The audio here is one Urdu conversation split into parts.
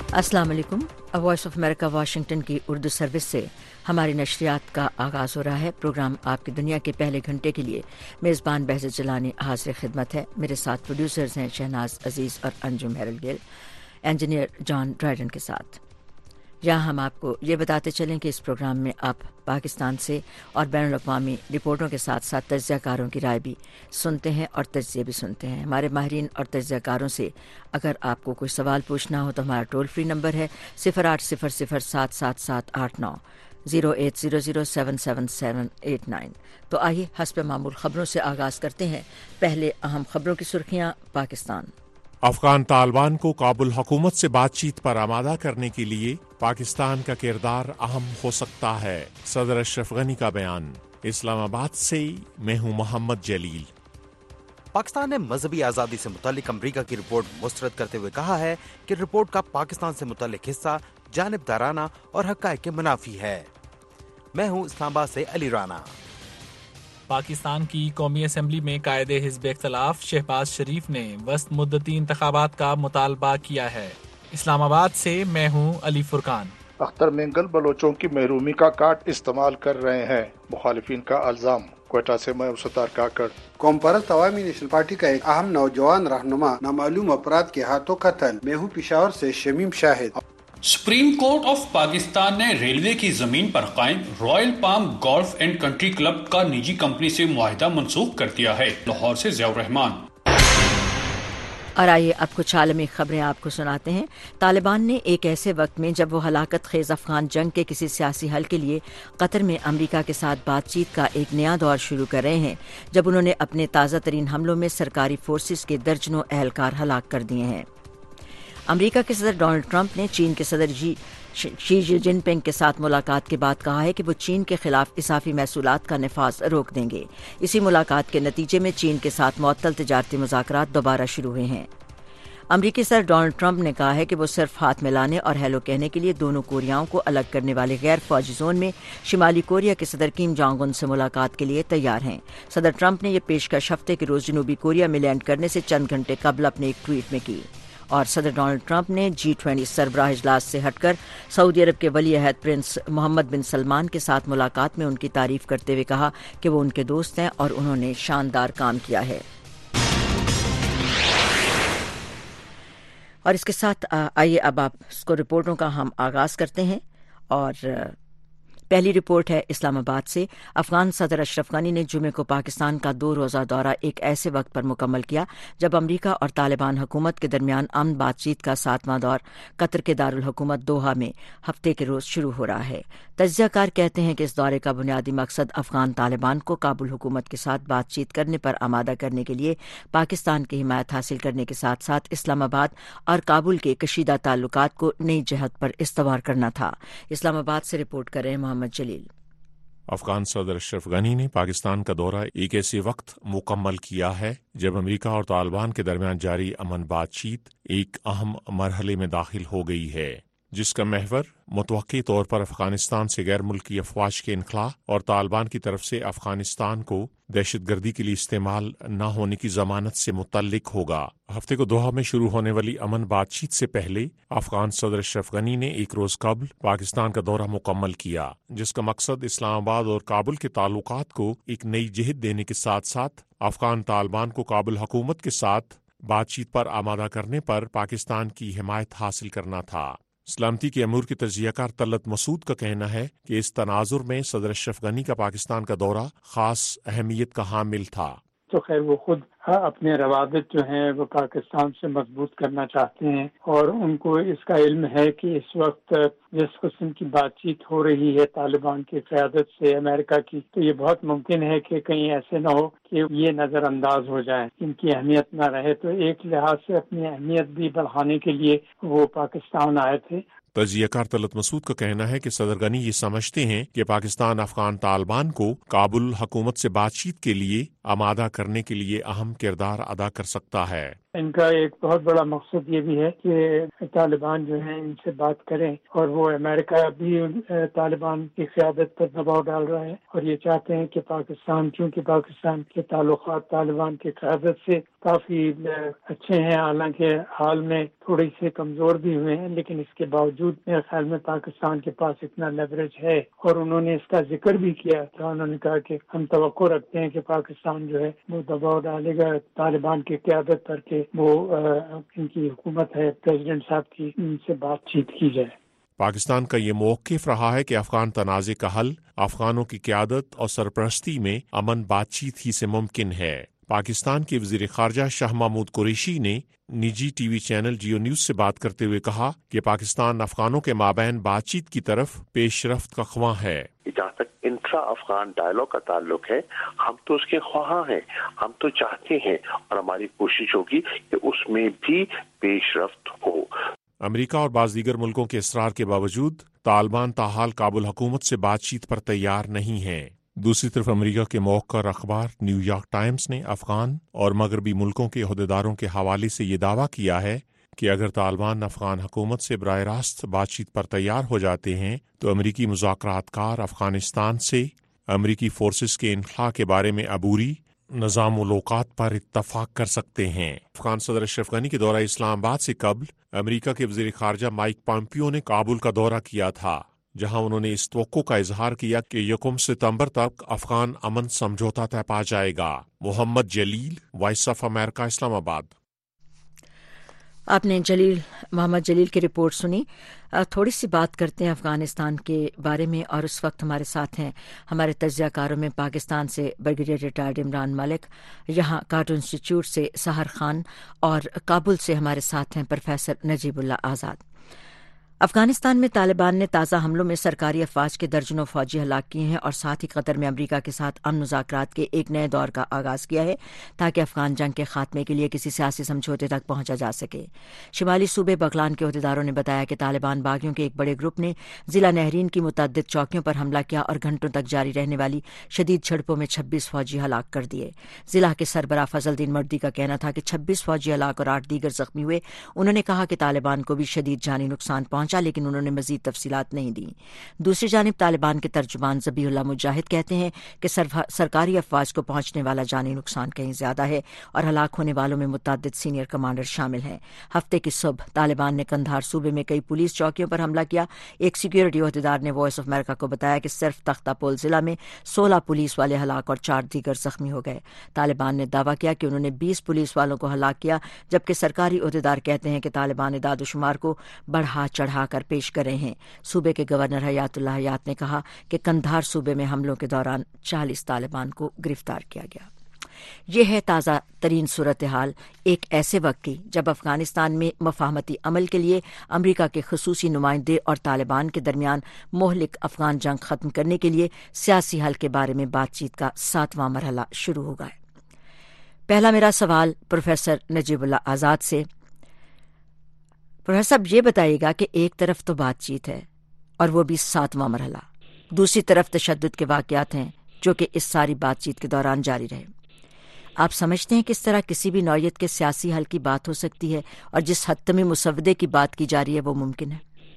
السلام علیکم۔ وائس آف امریکہ واشنگٹن کی اردو سروس سے ہماری نشریات کا آغاز ہو رہا ہے۔ پروگرام آپ کی دنیا کے پہلے گھنٹے کے لیے میزبان بہزت جلانی حاضر خدمت ہے۔ میرے ساتھ پروڈیوسرز ہیں شہناز عزیز اور Anjum Harold Gill, engineer John Dryden کے ساتھ۔ یہاں ہم آپ کو یہ بتاتے چلیں کہ اس پروگرام میں آپ پاکستان سے اور بین الاقوامی رپورٹوں کے ساتھ ساتھ تجزیہ کاروں کی رائے بھی سنتے ہیں اور تجزیے بھی سنتے ہیں۔ ہمارے ماہرین اور تجزیہ کاروں سے اگر آپ کو کوئی سوال پوچھنا ہو تو ہمارا ٹول فری نمبر ہے 0800777789 0800777789۔ تو آئیے حسب معمول خبروں سے آغاز کرتے ہیں۔ پہلے اہم خبروں کی سرخیاں۔ پاکستان افغان طالبان کو کابل حکومت سے بات چیت پر آمادہ کرنے کے لیے پاکستان کا کردار اہم ہو سکتا ہے، صدر اشرف غنی کا بیان۔ اسلام آباد سے میں ہوں محمد جلیل۔ پاکستان نے مذہبی آزادی سے متعلق امریکہ کی رپورٹ مسترد کرتے ہوئے کہا ہے کہ رپورٹ کا پاکستان سے متعلق حصہ جانبدارانہ اور حقائق کے منافی ہے۔ میں ہوں اسلام آباد سے علی رانا۔ پاکستان کی قومی اسمبلی میں قائد حزب اختلاف شہباز شریف نے وسط مدتی انتخابات کا مطالبہ کیا ہے۔ اسلام آباد سے میں ہوں علی فرقان۔ اختر مینگل بلوچوں کی محرومی کا کارڈ استعمال کر رہے ہیں، مخالفین کا الزام۔ کوئٹہ سے میں ستار کاکڑ۔ قوم پرست عوامی نیشنل پارٹی کا ایک اہم نوجوان رہنما نامعلوم افراد کے ہاتھوں قتل۔ میں ہوں پشاور سے Shamim Shahid. Supreme Court of Pakistan نے ریلوے کی زمین پر قائم Royal Palm Golf and Country Club کا نجی کمپنی سے معاہدہ منسوخ کر دیا ہے۔ لاہور سے ضیاء الرحمان۔ اور آئیے اب کچھ عالمی خبریں آپ کو سناتے ہیں۔ طالبان نے ایک ایسے وقت میں جب وہ ہلاکت خیز افغان جنگ کے کسی سیاسی حل کے لیے قطر میں امریکہ کے ساتھ بات چیت کا ایک نیا دور شروع کر رہے ہیں، جب انہوں نے اپنے تازہ ترین حملوں میں سرکاری فورسز کے درجنوں اہلکار ہلاک کر دیے ہیں۔ امریکہ کے صدر ڈونلڈ ٹرمپ نے چین کے صدر شی جن پنگ کے ساتھ ملاقات کے بعد کہا ہے کہ وہ چین کے خلاف اضافی محصولات کا نفاذ روک دیں گے۔ اسی ملاقات کے نتیجے میں چین کے ساتھ معطل تجارتی مذاکرات دوبارہ شروع ہوئے ہیں۔ امریکی صدر ڈونلڈ ٹرمپ نے کہا ہے کہ وہ صرف ہاتھ ملانے اور ہیلو کہنے کے لیے دونوں کوریاؤں کو الگ کرنے والے غیر فوجی زون میں شمالی کوریا کے صدر کیم جونگ ان سے ملاقات کے لیے تیار ہیں۔ صدر ٹرمپ نے یہ پیشکش ہفتے کے روز جنوبی کوریا میں لینڈ کرنے سے چند گھنٹے قبل اپنے ایک ٹویٹ میں کی۔ اور صدر ڈونلڈ ٹرمپ نے G20 سربراہ اجلاس سے ہٹ کر سعودی عرب کے ولی عہد پرنس محمد بن سلمان کے ساتھ ملاقات میں ان کی تعریف کرتے ہوئے کہا کہ وہ ان کے دوست ہیں اور انہوں نے شاندار کام کیا ہے۔ اور اس کے ساتھ آئیے اب آپ کو رپورٹوں کا ہم آغاز کرتے ہیں۔ اور پہلی رپورٹ ہے اسلام آباد سے۔ افغان صدر اشرف غنی نے جمعے کو پاکستان کا 2 روزہ دورہ ایک ایسے وقت پر مکمل کیا جب امریکہ اور طالبان حکومت کے درمیان امن بات چیت کا 7واں دور قطر کے دارالحکومت دوحہ میں ہفتے کے روز شروع ہو رہا ہے۔ تجزیہ کار کہتے ہیں کہ اس دورے کا بنیادی مقصد افغان طالبان کو کابل حکومت کے ساتھ بات چیت کرنے پر آمادہ کرنے کے لیے پاکستان کی حمایت حاصل کرنے کے ساتھ ساتھ اسلام آباد اور کابل کے کشیدہ تعلقات کو نئی جہت پر استوار کرنا تھا۔ اسلام آباد سے رپورٹ کر رہے ہیں محمد جلیل۔ افغان صدر اشرف غنی نے پاکستان کا دورہ ایک ایسے وقت مکمل کیا ہے جب امریکہ اور طالبان کے درمیان جاری امن بات چیت ایک اہم مرحلے میں داخل ہو گئی ہے، جس کا محور متوقع طور پر افغانستان سے غیر ملکی افواج کے انخلاء اور طالبان کی طرف سے افغانستان کو دہشت گردی کے لیے استعمال نہ ہونے کی ضمانت سے متعلق ہوگا۔ ہفتے کو دوحہ میں شروع ہونے والی امن بات چیت سے پہلے افغان صدر اشرف غنی نے ایک روز قبل پاکستان کا دورہ مکمل کیا، جس کا مقصد اسلام آباد اور کابل کے تعلقات کو ایک نئی جہت دینے کے ساتھ ساتھ افغان طالبان کو کابل حکومت کے ساتھ بات چیت پر آمادہ کرنے پر پاکستان کی حمایت حاصل کرنا تھا۔ سلامتی کے امور کے تجزیہ کار طلعت مسعود کا کہنا ہے کہ اس تناظر میں صدر اشرف غنی کا پاکستان کا دورہ خاص اہمیت کا حامل تھا۔ تو خیر وہ خود اپنے روابط جو ہیں وہ پاکستان سے مضبوط کرنا چاہتے ہیں، اور ان کو اس کا علم ہے کہ اس وقت جس قسم کی بات چیت ہو رہی ہے طالبان کی قیادت سے امریکہ کی، تو یہ بہت ممکن ہے کہ کہیں ایسے نہ ہو کہ یہ نظر انداز ہو جائے، ان کی اہمیت نہ رہے۔ تو ایک لحاظ سے اپنی اہمیت بھی بڑھانے کے لیے وہ پاکستان آئے تھے۔ تجزیہ کار طلعت مسعود کا کہنا ہے کہ صدر غنی یہ سمجھتے ہیں کہ پاکستان افغان طالبان کو کابل حکومت سے بات چیت کے لیے آمادہ کرنے کے لیے اہم کردار ادا کر سکتا ہے۔ ان کا ایک بہت بڑا مقصد یہ بھی ہے کہ طالبان جو ہیں ان سے بات کریں، اور وہ امریکہ بھی طالبان کی قیادت پر دباؤ ڈال رہا ہے، اور یہ چاہتے ہیں کہ پاکستان، چونکہ پاکستان کے تعلقات طالبان کی قیادت سے کافی اچھے ہیں، حالانکہ حال میں تھوڑی سے کمزور بھی ہوئے ہیں، لیکن اس کے باوجود میرے خیال میں پاکستان کے پاس اتنا لیوریج ہے، اور انہوں نے اس کا ذکر بھی کیا تھا۔ انہوں نے کہا کہ ہم توقع رکھتے ہیں کہ پاکستان جو ہے وہ دباؤ ڈالے گا طالبان کی قیادت پر کہ وہ ان کی حکومت ہے پریزیڈنٹ صاحب کی، ان سے بات چیت کی جائے۔ پاکستان کا یہ موقف رہا ہے کہ افغان تنازع کا حل افغانوں کی قیادت اور سرپرستی میں امن بات چیت ہی سے ممکن ہے۔ پاکستان کے وزیر خارجہ شاہ محمود قریشی نے نجی T V channel Geo News سے بات کرتے ہوئے کہا کہ پاکستان افغانوں کے مابین بات چیت کی طرف پیش رفت کا خواہاں ہے۔ جہاں تک انٹرا افغان ڈائلاگ کا تعلق ہے، ہم تو اس کے خواہاں ہیں، ہم تو چاہتے ہیں، اور ہماری کوشش ہوگی کہ اس میں بھی پیش رفت ہو۔ امریکہ اور بعض دیگر ملکوں کے اصرار کے باوجود طالبان تاحال کابل حکومت سے بات چیت پر تیار نہیں ہیں۔ دوسری طرف امریکہ کے موقر اخبار نیو یارک ٹائمز نے افغان اور مغربی ملکوں کے عہدیداروں کے حوالے سے یہ دعویٰ کیا ہے کہ اگر طالبان افغان حکومت سے براہ راست بات چیت پر تیار ہو جاتے ہیں تو امریکی مذاکرات کار افغانستان سے امریکی فورسز کے انخلاء کے بارے میں عبوری نظام ملاقات پر اتفاق کر سکتے ہیں۔ افغان صدر اشرف غنی کے دورہ اسلام آباد سے قبل امریکہ کے وزیر خارجہ مائک پومپیو نے کابل کا دورہ کیا تھا، جہاں انہوں نے اس توقع کا اظہار کیا کہ 1 ستمبر تک افغان امن سمجھوتا طے پا جائے گا۔ محمد جلیل، وائس آف امریکہ، اسلام آباد۔ آپ نے محمد جلیل کی رپورٹ سنی۔ تھوڑی سی بات کرتے ہیں افغانستان کے بارے میں، اور اس وقت ہمارے ساتھ ہیں ہمارے تجزیہ کاروں میں پاکستان سے بریگیڈیئر ریٹائرڈ عمران ملک، یہاں کارٹون انسٹیٹیوٹ سے سحر خان، اور کابل سے ہمارے ساتھ ہیں پروفیسر نجیب اللہ آزاد۔ افغانستان میں طالبان نے تازہ حملوں میں سرکاری افواج کے درجنوں فوجی ہلاک کیے ہیں، اور ساتھ ہی قطر میں امریکہ کے ساتھ امن مذاکرات کے ایک نئے دور کا آغاز کیا ہے تاکہ افغان جنگ کے خاتمے کے لیے کسی سیاسی سمجھوتے تک پہنچا جا سکے۔ شمالی صوبے بغلان کے عہدیداروں نے بتایا کہ طالبان باغیوں کے ایک بڑے گروپ نے ضلع نہرین کی متعدد چوکیوں پر حملہ کیا اور گھنٹوں تک جاری رہنے والی شدید جھڑپوں میں 26 فوجی ہلاک کر دیے۔ ضلع کے سربراہ فضل الدین مردی کا کہنا تھا کہ 26 فوجی ہلاک اور 8 دیگر زخمی ہوئے۔ انہوں نے کہا کہ طالبان کو بھی شدید جانی نقصان پہنچا، لیکن انہوں نے مزید تفصیلات نہیں دیں۔ دوسری جانب طالبان کے ترجمان ذبیح اللہ مجاہد کہتے ہیں کہ سرکاری افواج کو پہنچنے والا جانی نقصان کہیں زیادہ ہے، اور ہلاک ہونے والوں میں متعدد سینئر کمانڈر شامل ہیں۔ ہفتے کی صبح طالبان نے قندھار صوبے میں کئی پولیس چوکیوں پر حملہ کیا۔ ایک سیکیورٹی عہدیدار نے وائس آف امریکہ کو بتایا کہ صرف تختہ پول ضلع میں 16 پولیس والے ہلاک اور 4 دیگر زخمی ہو گئے۔ طالبان نے دعویٰ کیا کہ انہوں نے 20 پولیس والوں کو ہلاک کیا، جبکہ سرکاری عہدیدار کہتے ہیں کہ طالبان اعداد و شمار کو بڑھا چڑھا کر پیش کر رہے ہیں۔ صوبے کے گورنر حیات اللہ حیات نے کہا کہ قندھار صوبے میں حملوں کے دوران 40 طالبان کو گرفتار کیا گیا۔ یہ ہے تازہ ترین صورتحال ایک ایسے وقت کی جب افغانستان میں مفاہمتی عمل کے لیے امریکہ کے خصوصی نمائندے اور طالبان کے درمیان مہلک افغان جنگ ختم کرنے کے لیے سیاسی حل کے بارے میں بات چیت کا 7واں مرحلہ شروع ہو گیا ہے۔ پہلا میرا سوال پروفیسر نجیب اللہ آزاد سے۔ پروفیسر صاحب یہ بتائیے گا کہ ایک طرف تو بات چیت ہے اور وہ بھی 7واں مرحلہ، دوسری طرف تشدد کے واقعات ہیں جو کہ اس ساری بات چیت کے دوران جاری رہے۔ آپ سمجھتے ہیں کس طرح کسی بھی نوعیت کے سیاسی حل کی بات ہو سکتی ہے اور جس حتمی مسودے کی بات کی جا رہی ہے وہ ممکن ہے؟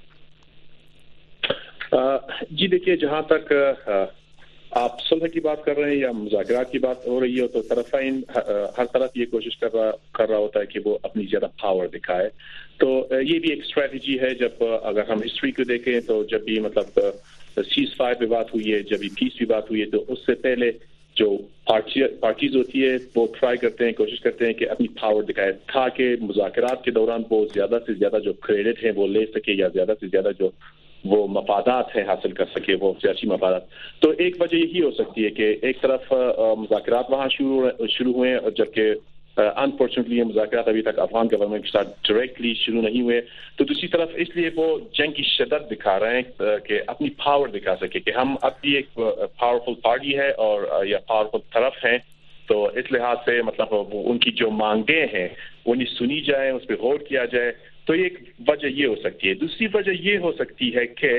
جی دیکھیے، جہاں تک آپ صلح کی بات کر رہے ہیں یا مذاکرات کی بات ہو رہی ہے تو طرفین ہر طرف یہ کوشش کر رہا ہوتا ہے کہ وہ اپنی زیادہ پاور دکھائے۔ تو یہ بھی ایک اسٹریٹجی ہے۔ جب اگر ہم ہسٹری کو دیکھیں تو جب بھی مطلب سیز فائر پہ بات ہوئی ہے، جب بھی پیس پہ بات ہوئی ہے، تو اس سے پہلے جو پارٹیز ہوتی ہے وہ ٹرائی کرتے ہیں، کوشش کرتے ہیں کہ اپنی پاور دکھائے تاکہ مذاکرات کے دوران وہ زیادہ سے زیادہ جو کریڈٹ ہیں وہ لے سکے، یا زیادہ سے زیادہ جو وہ مفادات ہیں حاصل کر سکے، وہ سیاسی مفادات۔ تو ایک وجہ یہی ہو سکتی ہے کہ ایک طرف مذاکرات وہاں شروع ہوئے، جبکہ انفارچونیٹلی یہ مذاکرات ابھی تک افغان گورنمنٹ کے ساتھ ڈائریکٹلی شروع نہیں ہوئے۔ تو دوسری طرف اس لیے وہ جنگ کی شدت دکھا رہے ہیں کہ اپنی پاور دکھا سکے کہ ہم اب بھی ایک پاورفل پارٹی ہے اور یا پاورفل طرف ہیں۔ تو اس لحاظ سے مطلب ان کی جو مانگیں ہیں انہیں سنی جائے، اس پہ غور کیا جائے۔ تو ایک وجہ یہ ہو سکتی ہے۔ دوسری وجہ یہ ہو سکتی ہے کہ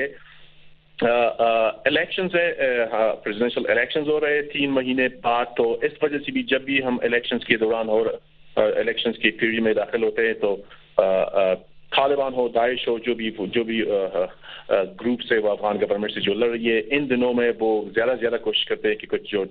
الیکشنز ہے، پریزیڈنشل الیکشنز ہو رہے 3 مہینے بعد، تو اس وجہ سے بھی جب بھی ہم الیکشنز کے دوران اور الیکشنز کی پیریڈ میں داخل ہوتے ہیں تو طالبان ہو، داعش ہو، جو بھی گروپ سے وہ افغان گورنمنٹ سے جو لڑ رہی ہے، ان دنوں میں وہ زیادہ سے زیادہ کوشش کرتے ہیں کہ کچھ جو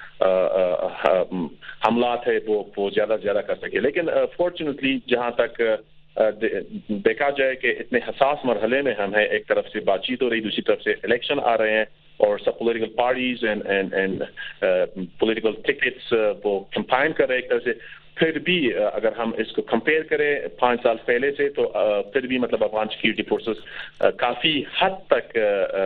حملات ہے وہ زیادہ سے زیادہ کر سکے. لیکن فارچونیٹلی جہاں تک دیکھا جائے کہ اتنے حساس مرحلے میں ہم ہیں، ایک طرف سے بات چیت ہو رہی، دوسری طرف سے الیکشن آ رہے ہیں اور سب political parties and political tickets وہ کمپائن کر رہے ایک طرح سے. پھر بھی اگر ہم اس کو کمپیئر کریں 5 سال پہلے سے تو پھر بھی مطلب افغان سیکورٹی فورسز کافی حد تک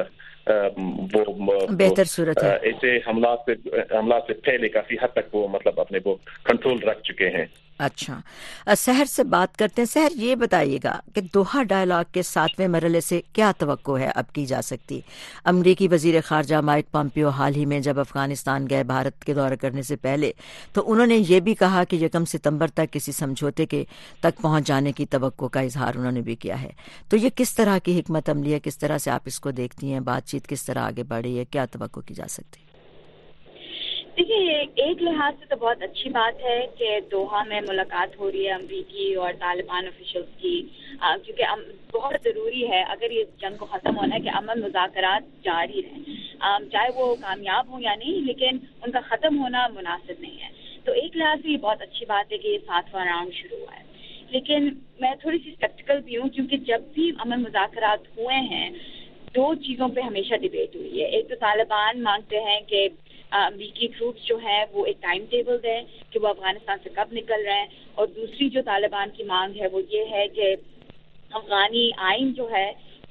وہ بہتر صورت ہے. ایسے حملات سے پہلے کافی حد تک وہ مطلب اپنے کو کنٹرول رکھ چکے ہیں. اچھا، سحر سے بات کرتے ہیں. سحر، یہ بتائیے گا کہ دوحہ ڈائیلاگ کے 7ویں مرحلے سے کیا توقع ہے اب کی جا سکتی؟ امریکی وزیر خارجہ مائک پامپیو حال ہی میں جب افغانستان گئے بھارت کے دورہ کرنے سے پہلے تو انہوں نے یہ بھی کہا کہ 1 ستمبر تک کسی سمجھوتے کے تک پہنچ جانے کی توقع کا اظہار انہوں نے بھی کیا ہے. تو یہ کس طرح کی حکمت عملی ہے؟ کس طرح سے آپ اس کو دیکھتی ہیں؟ بات چیت کس طرح آگے بڑھی ہے؟ کیا توقع کی جا سکتی؟ دیکھیے، ایک لحاظ سے تو بہت اچھی بات ہے کہ دوحہ میں ملاقات ہو رہی ہے امریکی اور طالبان آفیشلز کی، کیونکہ بہت ضروری ہے اگر یہ جنگ کو ختم ہونا ہے کہ امن مذاکرات جاری رہیں، چاہے وہ کامیاب ہوں یا نہیں، لیکن ان کا ختم ہونا مناسب نہیں ہے. تو ایک لحاظ سے یہ بہت اچھی بات ہے کہ یہ 7واں راؤنڈ شروع ہوا ہے. لیکن میں تھوڑی سی اسکیپٹیکل بھی ہوں، کیونکہ جب بھی امن مذاکرات ہوئے ہیں 2 چیزوں پہ ہمیشہ ڈیبیٹ ہوئی ہے. ایک تو طالبان مانگتے ہیں کہ امریکی ٹروپس جو ہیں وہ ایک ٹائم ٹیبل دیں کہ وہ افغانستان سے کب نکل رہے ہیں، اور دوسری جو طالبان کی مانگ ہے وہ یہ ہے کہ افغانی آئین جو ہے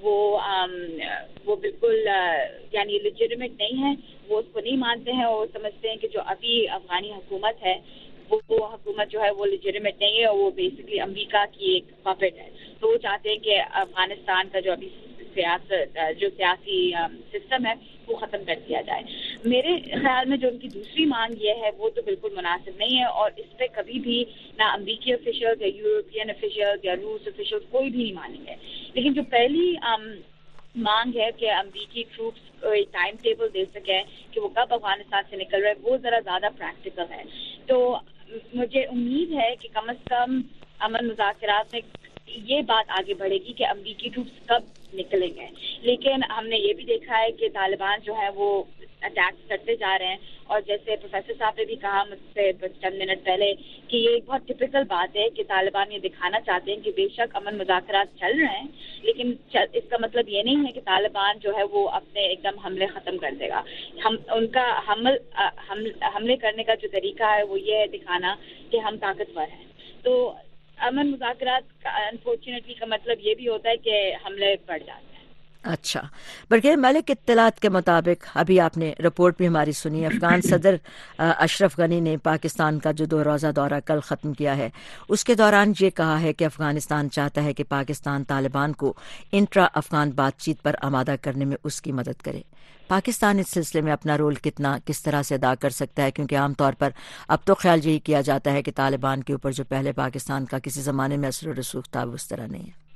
وہ بالکل یعنی لیجیٹمیٹ نہیں ہے، وہ اس کو نہیں مانتے ہیں اور سمجھتے ہیں کہ جو ابھی افغانی حکومت ہے وہ حکومت جو ہے وہ لیجیٹمیٹ نہیں ہے اور وہ بیسکلی امریکہ کی ایک پپٹ ہے. تو وہ چاہتے ہیں کہ افغانستان کا جو ابھی سیاسی سسٹم ہے وہ ختم کر دیا جائے. میرے خیال میں جو ان کی دوسری مانگ یہ ہے وہ تو بالکل مناسب نہیں ہے، اور اس پہ کبھی بھی نہ امریکی آفیشلز یا یورپین آفیشلز یا روس آفیشلز کوئی بھی نہیں مانیں گے. لیکن جو پہلی مانگ ہے کہ امریکی ٹروپس ایک ٹائم ٹیبل دے سکیں کہ وہ کب افغانستان سے نکل رہے، وہ ذرا زیادہ پریکٹیکل ہے. تو مجھے امید ہے کہ کم از کم امن مذاکرات میں یہ بات آگے بڑھے گی کہ امریکی ٹروپس کب نکلیں گے. لیکن ہم نے یہ بھی دیکھا ہے کہ طالبان جو ہے وہ اٹیکس کرتے جا رہے ہیں، اور جیسے پروفیسر صاحب نے بھی کہا مجھ سے چند منٹ پہلے کہ یہ ایک بہت ٹپیکل بات ہے کہ طالبان یہ دکھانا چاہتے ہیں کہ بے شک امن مذاکرات چل رہے ہیں، لیکن اس کا مطلب یہ نہیں ہے کہ طالبان جو ہے وہ اپنے ایک دم حملے ختم کر دے گا. ان کا حملے کرنے کا جو طریقہ ہے وہ یہ ہے دکھانا کہ ہم طاقتور ہیں. تو امن مذاکرات کا انفارچونیٹلی کا مطلب یہ بھی ہوتا ہے کہ حملے بڑھ جاتے ہیں. اچھا، برگیر ملک، اطلاعات کے مطابق ابھی آپ نے رپورٹ بھی ہماری سنی، افغان صدر اشرف غنی نے پاکستان کا جو 2 روزہ دورہ کل ختم کیا ہے اس کے دوران یہ کہا ہے کہ افغانستان چاہتا ہے کہ پاکستان طالبان کو انٹرا افغان بات چیت پر آمادہ کرنے میں اس کی مدد کرے. پاکستان اس سلسلے میں اپنا رول کس طرح سے ادا کر سکتا ہے؟ کیونکہ عام طور پر اب تو خیال یہی کیا جاتا ہے کہ طالبان کے اوپر جو پہلے پاکستان کا کسی زمانے میں اثر و رسوخ تھا وہ اس طرح نہیں ہے.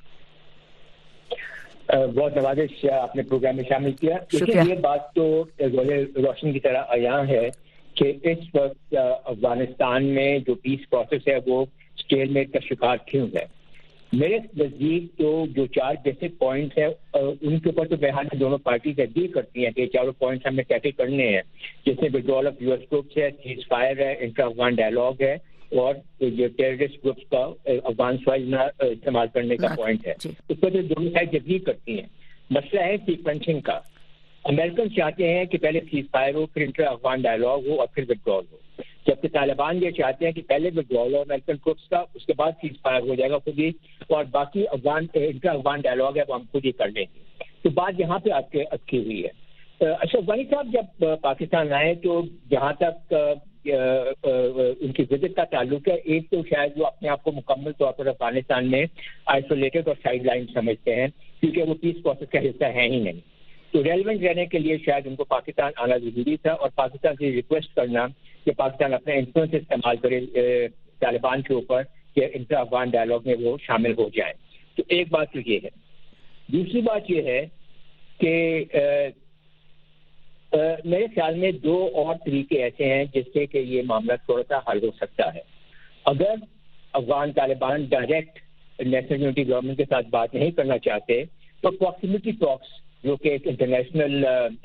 بہت نوازش آپ نے پروگرام میں شامل کیا. یہ بات تو روشن کی طرح عیاں ہے کہ اس وقت افغانستان میں جو پیس پروسیس ہے وہ اسٹیل میٹ کا شکار کیوں ہے. میرے نزدیک تو جو 4 بیسک پوائنٹس ہیں ان کے اوپر تو بہرحال دونوں پارٹیز ایگری کرتی ہیں کہ 4 پوائنٹس ہمیں ٹیکل کرنے ہیں، جس میں withdrawal of U S troops ہے، سیز فائر ہے، انٹرا افغان ڈائلاگ ہے، اور جو ٹیررسٹ گروپس کا افغان سوائل نہ استعمال کرنے کا پوائنٹ ہے. اس پر تو دونوں سائڈ ایگری کرتی ہیں. مسئلہ ہے سیکوینسنگ کا. امریکن چاہتے ہیں کہ پہلے سیز فائر ہو، پھر انٹرا افغان ڈائلاگ ہو اور پھر ودرول ہو، جبکہ طالبان یہ چاہتے ہیں کہ پہلے ودرول ہو امریکن ٹروپس کا، اس کے بعد سیز فائر ہو جائے گا خود ہی، اور باقی انٹرا افغان ڈائلاگ ہے وہ ہم خود ہی کر لیں گے. تو بات یہاں پہ اٹکی ہوئی ہے. اشرف غنی صاحب جب پاکستان آئے تو جہاں تک ان کی وزٹ کا تعلق ہے، ایک تو شاید وہ اپنے آپ کو مکمل طور پر افغانستان میں آئسولیٹڈ اور سائڈ لائن سمجھتے ہیں، کیونکہ وہ پیس پروسیس کا حصہ ہے ہی نہیں. تو ریلیونٹ رہنے کے لیے شاید ان کو پاکستان آنا ضروری تھا، اور پاکستان سے ریکویسٹ کرنا کہ پاکستان اپنا انفلوئنس استعمال کرے طالبان کے اوپر کہ انٹرا افغان ڈائلاگ میں وہ شامل ہو جائیں. تو ایک بات تو یہ ہے. دوسری بات یہ ہے کہ میرے خیال میں 2 اور طریقے ایسے ہیں جس سے کہ یہ معاملہ تھوڑا سا حل ہو سکتا ہے. اگر Afghan Taliban direct national unity government کے ساتھ بات نہیں کرنا چاہتے تو پراکسیمیٹی ٹاکس جو کہ ایک انٹرنیشنل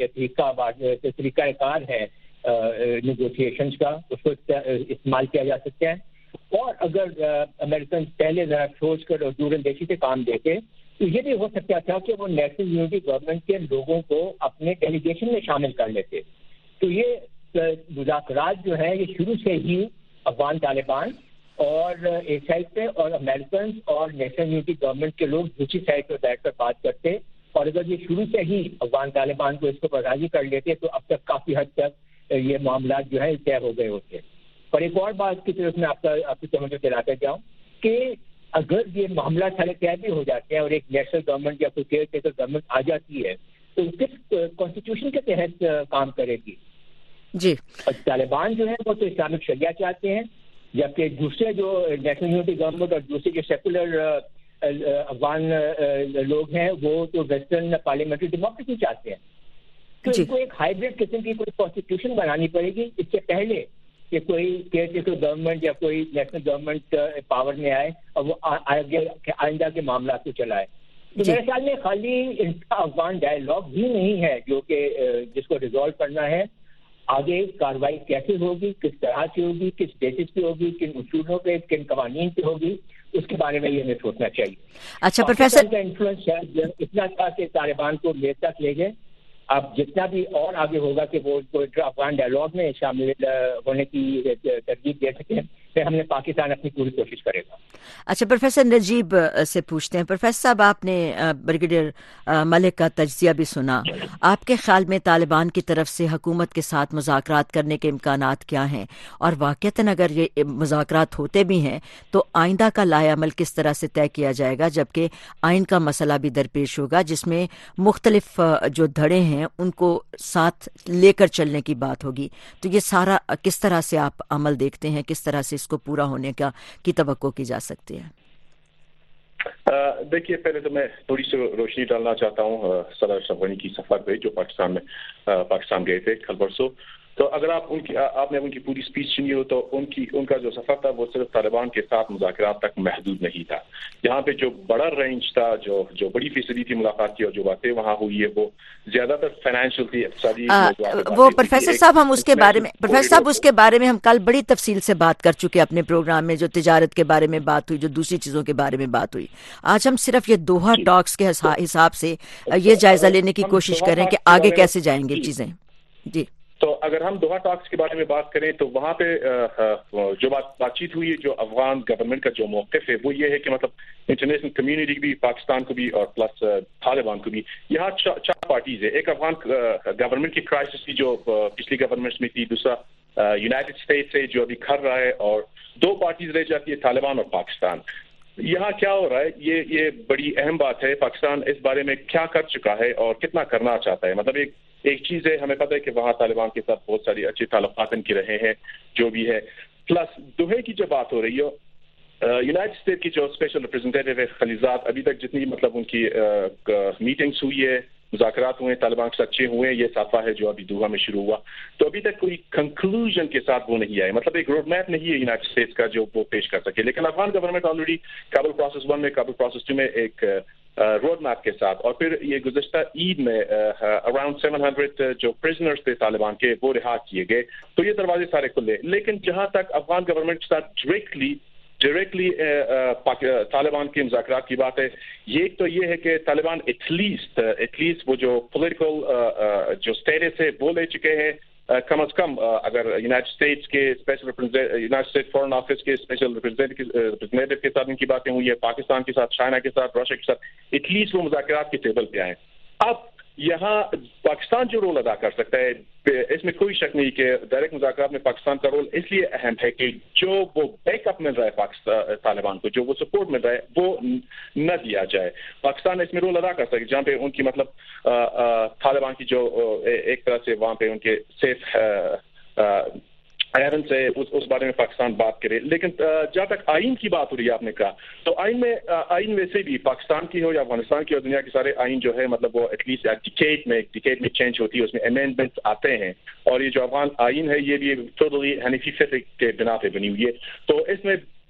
طریقہ کار ہے نیگوشیشنز کا, اس کو استعمال کیا جا سکتا ہے. اور اگر امریکن پہلے ذرا سوچ کر اور دور اندیشی سے کام دیتے تو یہ بھی ہو سکتا تھا کہ وہ نیشنل یونٹی گورنمنٹ کے لوگوں کو اپنے ڈیلیگیشن میں شامل کر لیتے. تو یہ مذاکرات جو ہیں یہ شروع سے ہی افغان طالبان اور ایک سائڈ پہ اور امریکن اور نیشنل یونٹی گورنمنٹ کے لوگ دوسری سائڈ پہ بیٹھ کر بات کرتے, اور اگر یہ شروع سے ہی افغان طالبان کو اس کو راضی کر لیتے تو اب تک کافی حد تک یہ معاملات جو ہے طے ہو گئے ہوتے. اور ایک اور بات کی طرف میں آپ کی توجہ دلاتا جاؤں کہ اگر یہ معاملہ سارے طے بھی ہو جاتے ہیں اور ایک نیشنل گورنمنٹ یا کوئی کیئر ٹیکر گورنمنٹ آ جاتی ہے تو کس کانسٹیٹیوشن کے تحت کام کرے گی؟ جی, طالبان جو ہے وہ تو اسلامک شریعہ چاہتے ہیں, جبکہ دوسرے جو نیشنل یونٹی گورنمنٹ اور دوسرے جو سیکولر افغان لوگ ہیں وہ تو ویسٹرن پارلیمنٹری ڈیموکریسی چاہتے ہیں. تو ان کو ایک ہائیبریڈ قسم کی کوئی کانسٹیٹیوشن بنانی پڑے گی اس سے پہلے کہ کوئی کیئر ٹیکر گورنمنٹ یا کوئی نیشنل گورنمنٹ پاور میں آئے اور وہ آئندہ کے معاملات کو چلائے. تو میرے خیال میں خالی ان کا افغان ڈائلاگ ہی نہیں ہے جو کہ جس کو ریزالو کرنا ہے. آگے کارروائی کیسے ہوگی, کس طرح سے ہوگی, کس بیسس پہ ہوگی, کن اصولوں پہ, کن قوانین پہ ہوگی, اس کے بارے میں یہ ہمیں سوچنا چاہیے. اچھا پروفیسر, کا انفلوئنس اتنا تھا کہ طالبان کو لے تک لے گئے. اب جتنا بھی اور آگے ہوگا کہ وہ افغان ڈائلاگ میں شامل ہونے کی ترغیب دے سکیں, پھر ہم نے پاکستان اپنی پوری کوشش کرے گا. اچھا پروفیسر نجیب سے پوچھتے ہیں. پروفیسر صاحب, آپ نے بریگیڈیئر ملک کا تجزیہ بھی سنا. آپ کے خیال میں طالبان کی طرف سے حکومت کے ساتھ مذاکرات کرنے کے امکانات کیا ہیں, اور واقعتاً اگر یہ مذاکرات ہوتے بھی ہیں تو آئندہ کا لائحہ عمل کس طرح سے طے کیا جائے گا, جبکہ آئین کا مسئلہ بھی درپیش ہوگا جس میں مختلف جو دھڑے ہیں ان کو ساتھ لے کر چلنے کی بات ہوگی. تو یہ سارا کس طرح سے آپ عمل دیکھتے ہیں, کس طرح سے اس کو پورا ہونے کی توقع کی جا سکتی ہے؟ دیکھیے, پہلے تو میں تھوڑی سی روشنی ڈالنا چاہتا ہوں صدر اشرف غنی کی سفر پہ جو پاکستان گئے تھے کل پرسوں. تو اگر آپ نے ان کی پوری اسپیچ سنی ہو تو ان کا جو سفر تھا وہ صرف طالبان کے ساتھ مذاکرات تک محدود نہیں تھا. یہاں پہ جو بڑا رینج تھا, جو بڑی فیصدی تھی ملاقات کی اور جو باتیں وہاں ہوئی ہے وہ زیادہ تر فائنینشیل تھی, اقتصادی. وہ پروفیسر صاحب ہم اس کے بارے میں اس کے بارے میں ہم کل بڑی تفصیل سے بات کر چکے اپنے پروگرام میں, جو تجارت کے بارے میں بات ہوئی, جو دوسری چیزوں کے بارے میں بات ہوئی. آج ہم صرف یہ دوحہ ٹاکس کے حساب سے یہ جائزہ لینے کی کوشش کریں کہ آگے کیسے جائیں گے چیزیں. جی, تو اگر ہم دوحہ ٹاکس کے بارے میں بات کریں تو وہاں پہ جو بات چیت ہوئی ہے, جو افغان گورنمنٹ کا جو موقف ہے وہ یہ ہے کہ مطلب انٹرنیشنل کمیونٹی بھی, پاکستان کو بھی اور پلس طالبان کو بھی, یہاں 4 پارٹیز ہے. ایک افغان گورنمنٹ کی کرائسس تھی جو پچھلی گورنمنٹ میں تھی, دوسرا یونائٹڈ اسٹیٹس ہے جو ابھی کر رہا ہے, اور 2 پارٹیز رہ جاتی ہے طالبان اور پاکستان. یہاں کیا ہو رہا ہے, یہ بڑی اہم بات ہے. پاکستان اس بارے میں کیا کر چکا ہے اور کتنا کرنا چاہتا ہے. مطلب ایک چیز ہے, ہمیں پتہ ہے کہ وہاں طالبان کے ساتھ بہت ساری اچھے تعلقات ان کے رہے ہیں جو بھی ہے. پلس دوحے کی جو بات ہو رہی ہے, یونائٹڈ اسٹیٹ کی جو اسپیشل ریپرزینٹیٹو ہے خلیزات, ابھی تک جتنی مطلب ان کی میٹنگس ہوئی ہے, مذاکرات ہوئے ہیں طالبان کے ساتھ 6 ہوئے ہیں, یہ 7واں ہے جو ابھی دوحہ میں شروع ہوا, تو ابھی تک کوئی کنکلوژن کے ساتھ وہ نہیں آئے. مطلب ایک روڈ میپ نہیں ہے یونائٹڈ اسٹیٹس کا جو وہ پیش کر سکے. لیکن Afghan government already Kabul process 1 میں, کابل پروسیس 2 میں ایک روڈ میپ کے ساتھ, اور پھر یہ گزشتہ عید میں اراؤنڈ 700 جو پرزنرز تھے طالبان کے وہ رہا کیے گئے. تو یہ دروازے سارے کھلے. لیکن جہاں تک افغان گورنمنٹ کے ساتھ ڈائریکٹلی طالبان کے مذاکرات کی بات ہے, ایک تو یہ ہے کہ طالبان ایٹ لیسٹ وہ جو پولیٹیکل جو اسٹیٹس ہے وہ لے چکے ہیں. کم از کم اگر یونائٹڈ اسٹیٹس کے یونائٹڈ اسٹیٹ فورن آفس کے اسپیشل ریپرزینٹیو کے ساتھ ان کی باتیں ہوئی ہے, پاکستان کے ساتھ, چائنا کے ساتھ, رشیا کے ساتھ, ایٹ لیسٹ وہ مذاکرات کے ٹیبل پہ آئے. اب یہاں پاکستان جو رول ادا کر سکتا ہے, اس میں کوئی شک نہیں کہ ڈائریکٹ مذاکرات میں پاکستان کا رول اس لیے اہم ہے کہ جو وہ بیک اپ مل رہا ہے پاکستان طالبان کو, جو وہ سپورٹ مل رہا ہے وہ نہ دیا جائے. پاکستان اس میں رول ادا کر سکے جہاں پہ ان کی مطلب طالبان کی جو ایک طرح سے وہاں پہ ان کے سیف ایرن سے اس بارے میں پاکستان بات کرے. لیکن جہاں تک آئین کی بات ہو رہی ہے, آپ نے کہا, تو آئین میں سے بھی پاکستان کی ہو یا افغانستان کی اور دنیا کے سارے آئین جو ہے مطلب وہ ایٹ لیسٹ ڈیکیڈ میں چینج ہوتی ہے, اس میں امینڈمنٹس آتے ہیں. اور یہ جو افغان آئین ہے یہ بھی ٹوٹلی حنیفی فقہ کے بنا پہ بنی ہوئی ہے. تو اس میں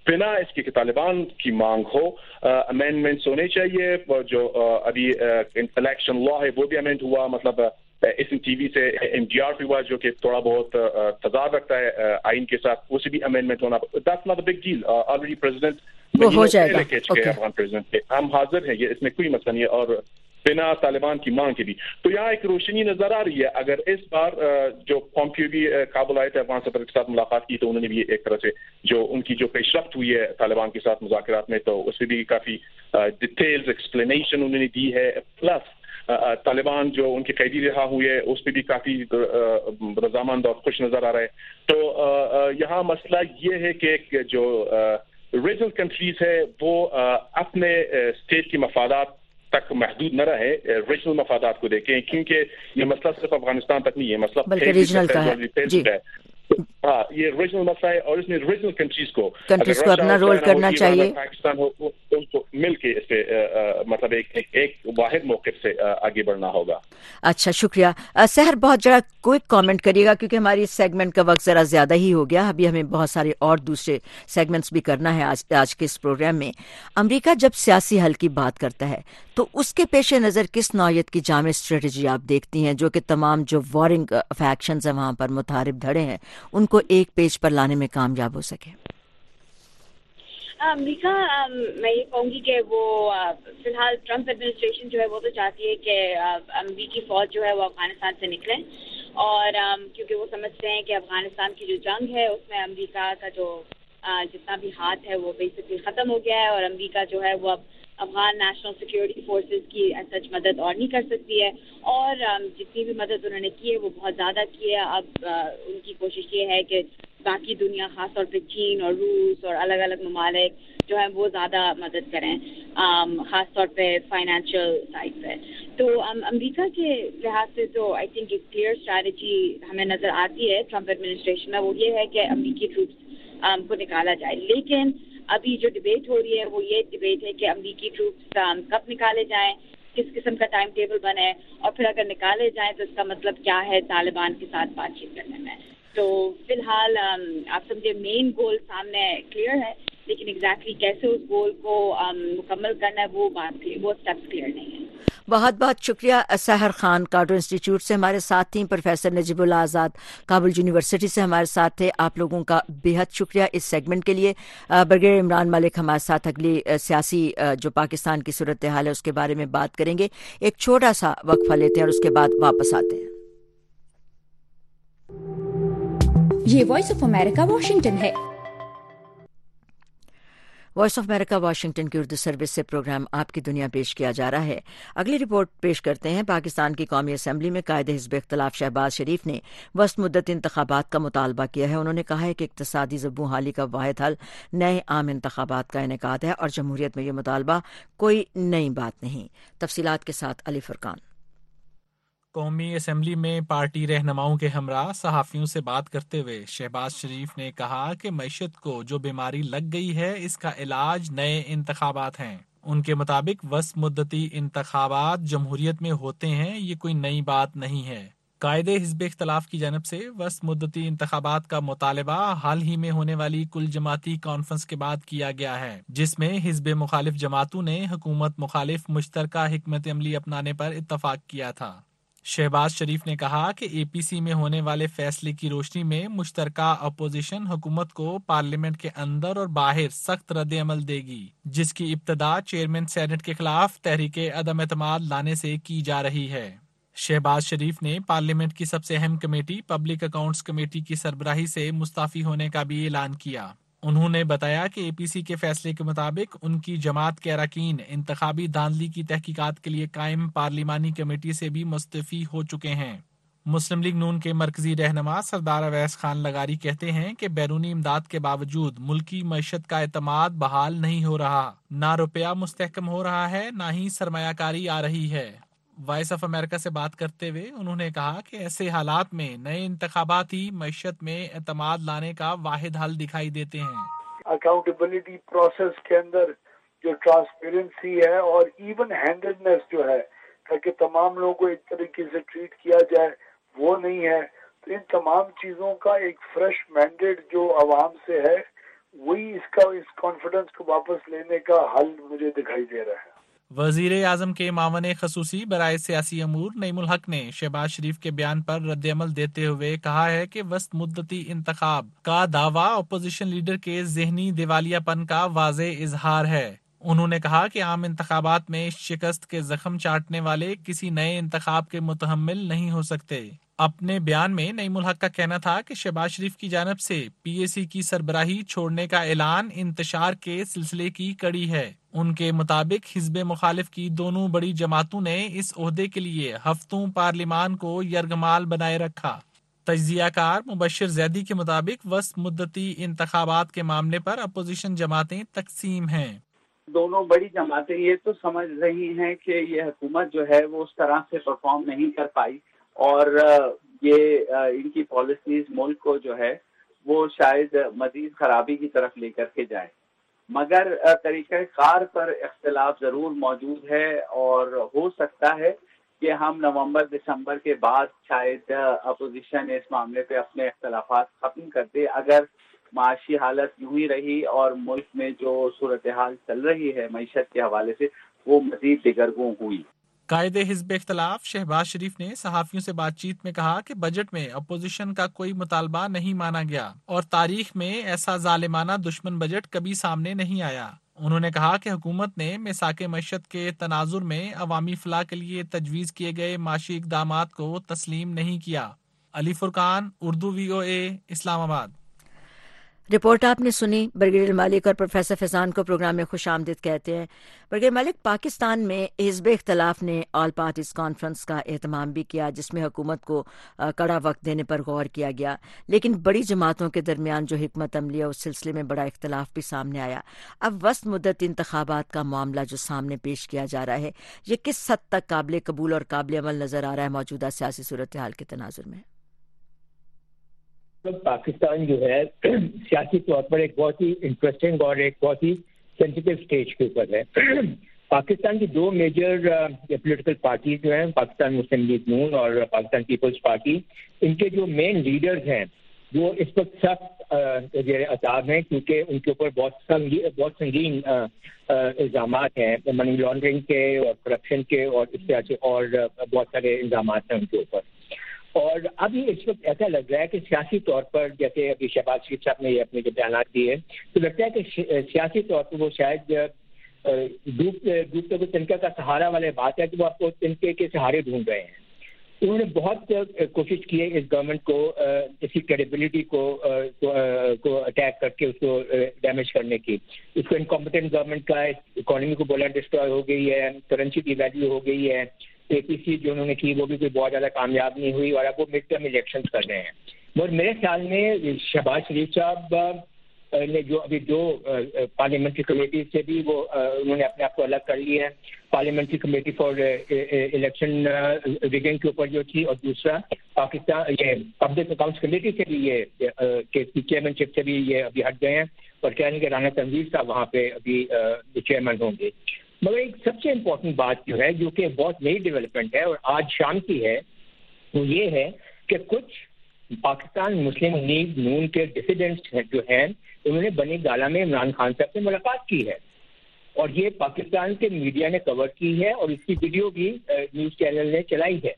بنا اس کے کہ طالبان کی مانگ ہو امینڈمنٹس ہونے چاہیے. جو ابھی الیکشن لا ہے وہ بھی امینڈ ہوا, مطلب ایس این ٹی وی سے NDR پہ ہوا جو کہ تھوڑا بہت تضاد رکھتا ہے آئین کے ساتھ, اسے بھی امینڈمنٹ ہونا. That's not a big deal. Already president ہو جائے گا. افغان پریزیڈنٹ کے ہم حاضر ہیں, یہ اس میں کوئی مسئلہ نہیں ہے, اور بنا طالبان کی مانگ کے بھی. تو یہاں ایک روشنی نظر آ رہی ہے. اگر اس بار جو پومپیو بھی کابل آئے تھے, افغان صدر کے ساتھ ملاقات کی, تو انہوں نے بھی ایک طرح سے جو ان کی جو پیش رفت ہوئی ہے طالبان کے ساتھ مذاکرات میں, تو اس سے بھی کافی ڈیٹیلز ایکسپلینیشن انہوں نے دی ہے. پلس طالبان جو ان کے قیدی رہا ہوئے ہے اس پہ بھی کافی رضامند اور خوش نظر آ رہا ہے. تو یہاں مسئلہ یہ ہے کہ جو ریجنل کنٹریز ہے وہ اپنے اسٹیٹ کی مفادات تک محدود نہ رہے, ریجنل مفادات کو دیکھیں, کیونکہ یہ مسئلہ صرف افغانستان تک نہیں ہے, مسئلہ بلکہ ریجنل کا ہے. ہاں, یہ ریجنل مسئلہ ہے, اور اس میں ریجنل کنٹریز کو اپنا رول کرنا چاہیے, پاکستان ہو ان کو مل کے اس پہ مطلب ایک واحد موقف سے آگے بڑھنا ہوگا. اچھا, شکریہ. سحر, بہت ذرا کوئک کامنٹ کریے گا کیونکہ ہماری اس سیگمنٹ کا وقت ذرا زیادہ ہی ہو گیا. ابھی ہمیں بہت سارے اور دوسرے سیگمنٹس بھی کرنا ہے آج کے اس پروگرام میں. امریکہ جب سیاسی حل کی بات کرتا ہے تو اس کے پیش نظر کس نوعیت کی جامع اسٹریٹجی آپ دیکھتی ہیں جو کہ تمام جو وارنگ فیکشنز ہیں وہاں پر متحارب دھڑے ہیں ان کو ایک پیج پر لانے میں کامیاب ہو سکے؟ امریکہ میں یہ کہوں گی کہ وہ فی الحال ٹرمپ ایڈمنسٹریشن جو ہے وہ تو چاہتی ہے کہ امریکی فوج جو ہے وہ افغانستان سے نکلے, اور کیونکہ وہ سمجھتے ہیں کہ افغانستان کی جو جنگ ہے اس میں امریکہ کا جو جتنا بھی ہاتھ ہے وہ بیسکلی ختم ہو گیا ہے, اور امریکہ جو ہے وہ اب افغان نیشنل سیکیورٹی فورسز کی سچ مدد اور نہیں کر سکتی ہے, اور جتنی بھی مدد انہوں نے کی ہے وہ بہت زیادہ کی ہے. اب ان کی کوشش یہ ہے کہ باقی دنیا, خاص طور پہ چین اور روس اور الگ الگ ممالک جو ہیں وہ زیادہ مدد کریں, خاص طور پہ فائنینشیل سائڈ پہ. تو امریکہ کے لحاظ سے تو آئی تھنک ایک کلیئر اسٹریٹجی ہمیں نظر آتی ہے ٹرمپ ایڈمنسٹریشن میں, وہ یہ ہے کہ امریکی ٹروپس کو نکالا جائے. لیکن ابھی جو ڈبیٹ ہو رہی ہے وہ یہ ڈبیٹ ہے کہ امریکی ٹروپس کب نکالے جائیں, کس قسم کا ٹائم ٹیبل بنے, اور پھر اگر نکالے جائیں تو اس کا مطلب کیا ہے طالبان کے ساتھ بات چیت کرنے میں. تو فی الحال آپ سمجھے مین گول سامنے کلیئر ہے, لیکن ایگزیکٹلی کیسے اس گول کو مکمل کرنا ہے وہ اسٹیپس کلیئر نہیں ہے. بہت بہت شکریہ. سحر خان کارٹر انسٹیٹیوٹ سے ہمارے ساتھ تھیں, professor Najibullah Azad Kabul university سے ہمارے ساتھ تھے. آپ لوگوں کا بےحد شکریہ اس سیگمنٹ کے لیے. برگیڈیئر عمران ملک ہمارے ساتھ اگلی سیاسی جو پاکستان کی صورتحال ہے اس کے بارے میں بات کریں گے. ایک چھوٹا سا وقفہ لیتے ہیں اور اس کے بعد واپس آتے ہیں. یہ وائس آف امریکہ واشنگٹن ہے. وائس آف امریکہ واشنگٹن کی اردو سروس سے پروگرام آپ کی دنیا پیش کیا جا رہا ہے. اگلی رپورٹ پیش کرتے ہیں. پاکستان کی قومی اسمبلی میں قائد حزب اختلاف شہباز شریف نے وسط مدت انتخابات کا مطالبہ کیا ہے. انہوں نے کہا ہے کہ اقتصادی زبوں حالی کا واحد حل نئے عام انتخابات کا انعقاد ہے اور جمہوریت میں یہ مطالبہ کوئی نئی بات نہیں. تفصیلات کے ساتھ علی فرقان. قومی اسمبلی میں پارٹی رہنماؤں کے ہمراہ صحافیوں سے بات کرتے ہوئے شہباز شریف نے کہا کہ معیشت کو جو بیماری لگ گئی ہے اس کا علاج نئے انتخابات ہیں. ان کے مطابق وسط مدتی انتخابات جمہوریت میں ہوتے ہیں, یہ کوئی نئی بات نہیں ہے. قائد حزب اختلاف کی جانب سے وسط مدتی انتخابات کا مطالبہ حال ہی میں ہونے والی کل جماعتی کانفرنس کے بعد کیا گیا ہے, جس میں حزب مخالف جماعتوں نے حکومت مخالف مشترکہ حکمت عملی اپنانے پر اتفاق کیا تھا. شہباز شریف نے کہا کہ اے پی سی میں ہونے والے فیصلے کی روشنی میں مشترکہ اپوزیشن حکومت کو پارلیمنٹ کے اندر اور باہر سخت رد عمل دے گی, جس کی ابتدا چیئرمین سینٹ کے خلاف تحریک عدم اعتماد لانے سے کی جا رہی ہے. شہباز شریف نے پارلیمنٹ کی سب سے اہم کمیٹی پبلک اکاؤنٹس کمیٹی کی سربراہی سے مستعفی ہونے کا بھی اعلان کیا. انہوں نے بتایا کہ اے پی سی کے فیصلے کے مطابق ان کی جماعت کے اراکین انتخابی دھاندلی کی تحقیقات کے لیے قائم پارلیمانی کمیٹی سے بھی مستعفی ہو چکے ہیں. مسلم لیگ نون کے مرکزی رہنما سردار اویس خان لغاری کہتے ہیں کہ بیرونی امداد کے باوجود ملکی معیشت کا اعتماد بحال نہیں ہو رہا, نہ روپیہ مستحکم ہو رہا ہے نہ ہی سرمایہ کاری آ رہی ہے. وائس آف امریکہ سے بات کرتے ہوئے انہوں نے کہا کہ ایسے حالات میں نئے انتخابات ہی معیشت میں اعتماد لانے کا واحد حل دکھائی دیتے ہیں. اکاؤنٹیبلٹی پروسیس کے اندر جو ٹرانسپیرنسی ہے اور ایون ہینڈڈنیس جو ہے تاکہ تمام لوگوں کو ایک طریقے سے ٹریٹ کیا جائے وہ نہیں ہے. تو ان تمام چیزوں کا ایک فریش مینڈیٹ جو عوام سے ہے وہی اس کانفیڈنس کو واپس لینے کا حل مجھے دکھائی دے رہا ہے۔ وزیر اعظم کے معاون خصوصی برائے سیاسی امور نعیم الحق نے شہباز شریف کے بیان پر رد عمل دیتے ہوئے کہا ہے کہ وسط مدتی انتخاب کا دعویٰ اپوزیشن لیڈر کے ذہنی دیوالیہ پن کا واضح اظہار ہے۔ انہوں نے کہا کہ عام انتخابات میں شکست کے زخم چاٹنے والے کسی نئے انتخاب کے متحمل نہیں ہو سکتے۔ اپنے بیان میں نعیم الحق کا کہنا تھا کہ شہباز شریف کی جانب سے پی اے سی کی سربراہی چھوڑنے کا اعلان انتشار کے سلسلے کی کڑی ہے۔ ان کے مطابق حزب مخالف کی دونوں بڑی جماعتوں نے اس عہدے کے لیے ہفتوں پارلیمان کو یرغمال بنائے رکھا۔ تجزیہ کار مبشر زیدی کے مطابق وسط مدتی انتخابات کے معاملے پر اپوزیشن جماعتیں تقسیم ہیں۔ دونوں بڑی جماعتیں یہ تو سمجھ رہی ہیں کہ یہ حکومت جو ہے وہ اس طرح سے پرفارم نہیں کر پائی اور یہ ان کی پالیسیز ملک کو جو ہے وہ شاید مزید خرابی کی طرف لے کر کے جائے، مگر طریقہ کار پر اختلاف ضرور موجود ہے اور ہو سکتا ہے کہ ہم نومبر دسمبر کے بعد شاید اپوزیشن اس معاملے پہ اپنے اختلافات ختم کر دے اگر معاشی حالت یوں ہی رہی اور ملک میں جو صورتحال چل رہی ہے معیشت کے حوالے سے وہ مزید دگرگوں ہوئی۔ قائد حزب اختلاف شہباز شریف نے صحافیوں سے بات چیت میں کہا کہ بجٹ میں اپوزیشن کا کوئی مطالبہ نہیں مانا گیا اور تاریخ میں ایسا ظالمانہ دشمن بجٹ کبھی سامنے نہیں آیا۔ انہوں نے کہا کہ حکومت نے میثاق معیشت کے تناظر میں عوامی فلاح کے لیے تجویز کیے گئے معاشی اقدامات کو تسلیم نہیں کیا۔ علی فرقان، اردو VOA، اسلام آباد۔ رپورٹ آپ نے سنی۔ برگیڈیئر مالک اور پروفیسر فیضان کو پروگرام میں خوش آمدید کہتے ہیں۔ برگیڈیئر مالک، پاکستان میں حزب اختلاف نے آل پارٹیز کانفرنس کا اہتمام بھی کیا جس میں حکومت کو کڑا وقت دینے پر غور کیا گیا، لیکن بڑی جماعتوں کے درمیان جو حکمت عملی ہے اس سلسلے میں بڑا اختلاف بھی سامنے آیا۔ اب وسط مدت انتخابات کا معاملہ جو سامنے پیش کیا جا رہا ہے یہ کس حد تک قابل قبول اور قابل عمل نظر آ رہا ہے موجودہ سیاسی صورتحال کے تناظر میں؟ پاکستان جو ہے سیاسی طور پر ایک بہت ہی انٹرسٹنگ اور ایک بہت ہی سینسیٹیو اسٹیج کے اوپر ہے۔ پاکستان کی دو میجر پولیٹیکل پارٹیز جو ہیں، پاکستان مسلم لیگ نون اور پاکستان پیپلز پارٹی، ان کے جو مین لیڈرز ہیں وہ اس وقت سخت زیر عذاب ہیں کیونکہ ان کے اوپر بہت سنگین الزامات ہیں، منی لانڈرنگ کے اور کرپشن کے اور اس طرح سے اور بہت سارے الزامات ہیں ان کے اوپر۔ اور ابھی اس وقت ایسا لگ رہا ہے کہ سیاسی طور پر، جیسے ابھی شہباز شریف صاحب نے اپنے جو بیانات دیے، تو لگتا ہے کہ سیاسی طور پر وہ شاید ڈوبتے ہوئے تنکے کا سہارا والے بات ہے کہ وہ آپ کو تنکے کے سہارے ڈھونڈ رہے ہیں۔ انہوں نے بہت کوشش کی ہے اس گورنمنٹ کو، اس کی کریڈیبلٹی کو اٹیک کر کے اس کو ڈیمیج کرنے کی۔ اس کو انکمپیٹنٹ گورنمنٹ کا اکانومی کو بولا ڈسٹروائے ہو گئی ہے، کرنسی کی ویلیو ہو گئی ہے، APC جو انہوں نے کی وہ بھی کوئی بہت زیادہ کامیاب نہیں ہوئی اور اب وہ مڈ ٹرم الیکشنز کر رہے ہیں۔ مگر میرے خیال میں شہباز شریف صاحب نے جو ابھی دو پارلیمنٹری کمیٹی سے بھی وہ انہوں نے اپنے آپ کو الگ کر لی ہے، parliamentary committee for election rigging کے اوپر جو تھی، اور دوسرا پاکستان یہ پبلک اکاؤنٹس کمیٹی سے بھی یہ چیئرمین شپ سے بھی یہ ابھی ہٹ گئے ہیں اور کہہ رہے ہیں کہ رانا تنویر صاحب وہاں پہ ابھی چیئرمین ہوں گے۔ مگر ایک سب سے امپورٹنٹ بات جو ہے جو کہ بہت نئی ڈیولپمنٹ ہے اور آج شام کی ہے، وہ یہ ہے کہ کچھ پاکستان مسلم لیگ نون کے ڈسیڈنٹس جو ہیں انہوں نے بنی گالا میں عمران خان صاحب سے ملاقات کی ہے اور یہ پاکستان کے میڈیا نے کور کی ہے اور اس کی ویڈیو بھی نیوز چینل نے چلائی ہے۔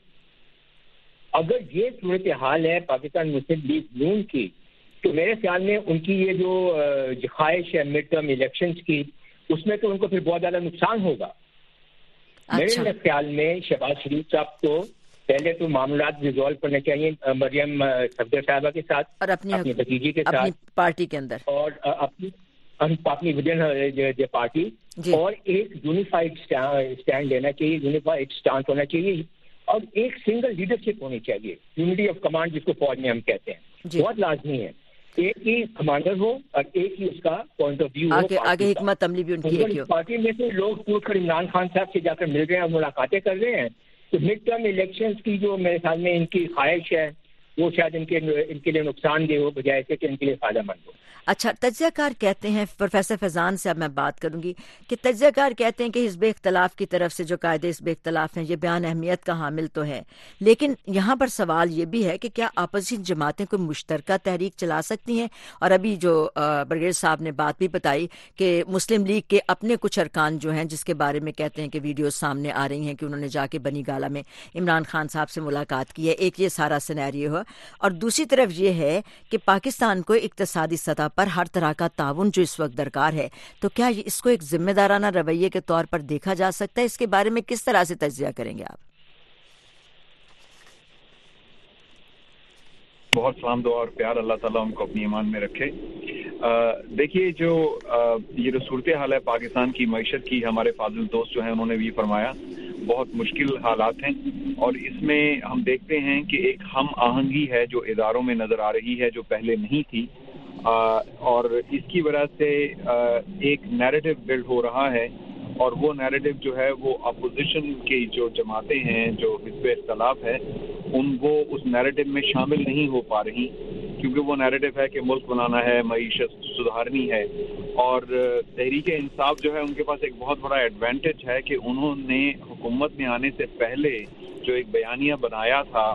اگر یہ صورتحال ہے پاکستان مسلم لیگ نون کی تو میرے خیال میں ان کی یہ جو خواہش ہے مڈ ٹرم الیکشنز کی، اس میں تو ان کو پھر بہت زیادہ نقصان ہوگا۔ میرے خیال میں شہباز شریف صاحب کو پہلے تو معاملات ریزالو کرنے چاہیے مریم صفدر صاحبہ کے ساتھ اور اپنی بھتیجی کے ساتھ پارٹی کے اندر اور اپنی ودن پارٹی، اور ایک یونیفائڈ اسٹینڈ لینا چاہیے، یونیفائڈ اسٹانس ہونا چاہیے اور ایک سنگل لیڈرشپ ہونی چاہیے، یونٹی آف کمانڈ جس کو فوج میں ہم کہتے ہیں، بہت لازمی ہے۔ ایک ہی کمانڈر ہو اور ایک ہی اس کا پوائنٹ آف ویو ہو۔ آگے حکمت عملی بھی ان کی ایک ہی ہو۔ پارٹی میں سے لوگ ٹوٹ کر عمران خان صاحب سے جا کر مل رہے ہیں اور ملاقاتیں کر رہے ہیں، تو مڈ ٹرم الیکشنز کی جو میرے خیال میں ان کی خواہش ہے وہ شاید ان کے لیے نقصان دہ ہو بجائے سے کہ ان کے لیے فائدہ مند ہو۔ اچھا، تجزیہ کار کہتے ہیں، پروفیسر فیضان سے اب میں بات کروں گی، کہ تجزیہ کار کہتے ہیں کہ حزب اختلاف کی طرف سے جو قاعدے حزب اختلاف ہیں یہ بیان اہمیت کا حامل تو ہے، لیکن یہاں پر سوال یہ بھی ہے کہ کیا اپوزیشن جماعتیں کوئی مشترکہ تحریک چلا سکتی ہیں؟ اور ابھی جو برگیڈ صاحب نے بات بھی بتائی کہ مسلم لیگ کے اپنے کچھ ارکان جو ہیں جس کے بارے میں کہتے ہیں کہ ویڈیوز سامنے آ رہی ہیں کہ انہوں نے جا کے بنی گالہ میں عمران خان صاحب سے ملاقات کی ہے، ایک یہ سارا سینیریو ہے، اور دوسری طرف یہ ہے کہ پاکستان کو اقتصادی سطح پر ہر طرح کا تعاون جو اس وقت درکار ہے، تو کیا اس کو ایک ذمہ دارانہ رویے کے طور پر دیکھا جا سکتا ہے؟ اس کے بارے میں کس طرح سے تجزیہ کریں گے آپ؟ بہت سلام دعا اور پیار، اللہ تعالیٰ ان کو اپنی ایمان میں رکھے۔ دیکھیے یہ جو صورتحال ہے پاکستان کی معیشت کی، ہمارے فاضل دوست جو ہیں انہوں نے بھی فرمایا بہت مشکل حالات ہیں، اور اس میں ہم دیکھتے ہیں کہ ایک ہم آہنگی ہے جو اداروں میں نظر آ رہی ہے جو پہلے نہیں تھی، اور اس کی وجہ سے ایک نیریٹو بلڈ ہو رہا ہے، اور وہ نیریٹو جو ہے وہ اپوزیشن کی جو جماعتیں ہیں جو حزب اختلاف ہے وہ اس نیریٹو میں شامل نہیں ہو پا رہی، کیونکہ وہ نیریٹو ہے کہ ملک بنانا ہے، معیشت سدھارنی ہے، اور تحریک انصاف جو ہے ان کے پاس ایک بہت بڑا ایڈوانٹیج ہے کہ انہوں نے حکومت میں آنے سے پہلے جو ایک بیانیہ بنایا تھا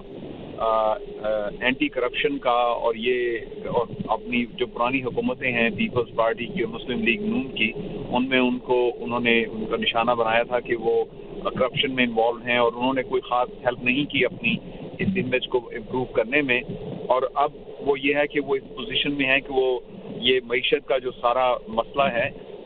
اینٹی کرپشن کا، اور اپنی جو پرانی حکومتیں ہیں پیپلز پارٹی کی اور مسلم لیگ نون کی، ان میں انہوں نے ان کا نشانہ بنایا تھا کہ وہ کرپشن میں انوالو ہیں، اور انہوں نے کوئی خاص ہیلپ نہیں کی اپنی اس امیج کو امپروو کرنے میں، اور اب وہ یہ ہے کہ وہ اس پوزیشن میں ہے کہ وہ یہ معیشت کا جو سارا مسئلہ ہے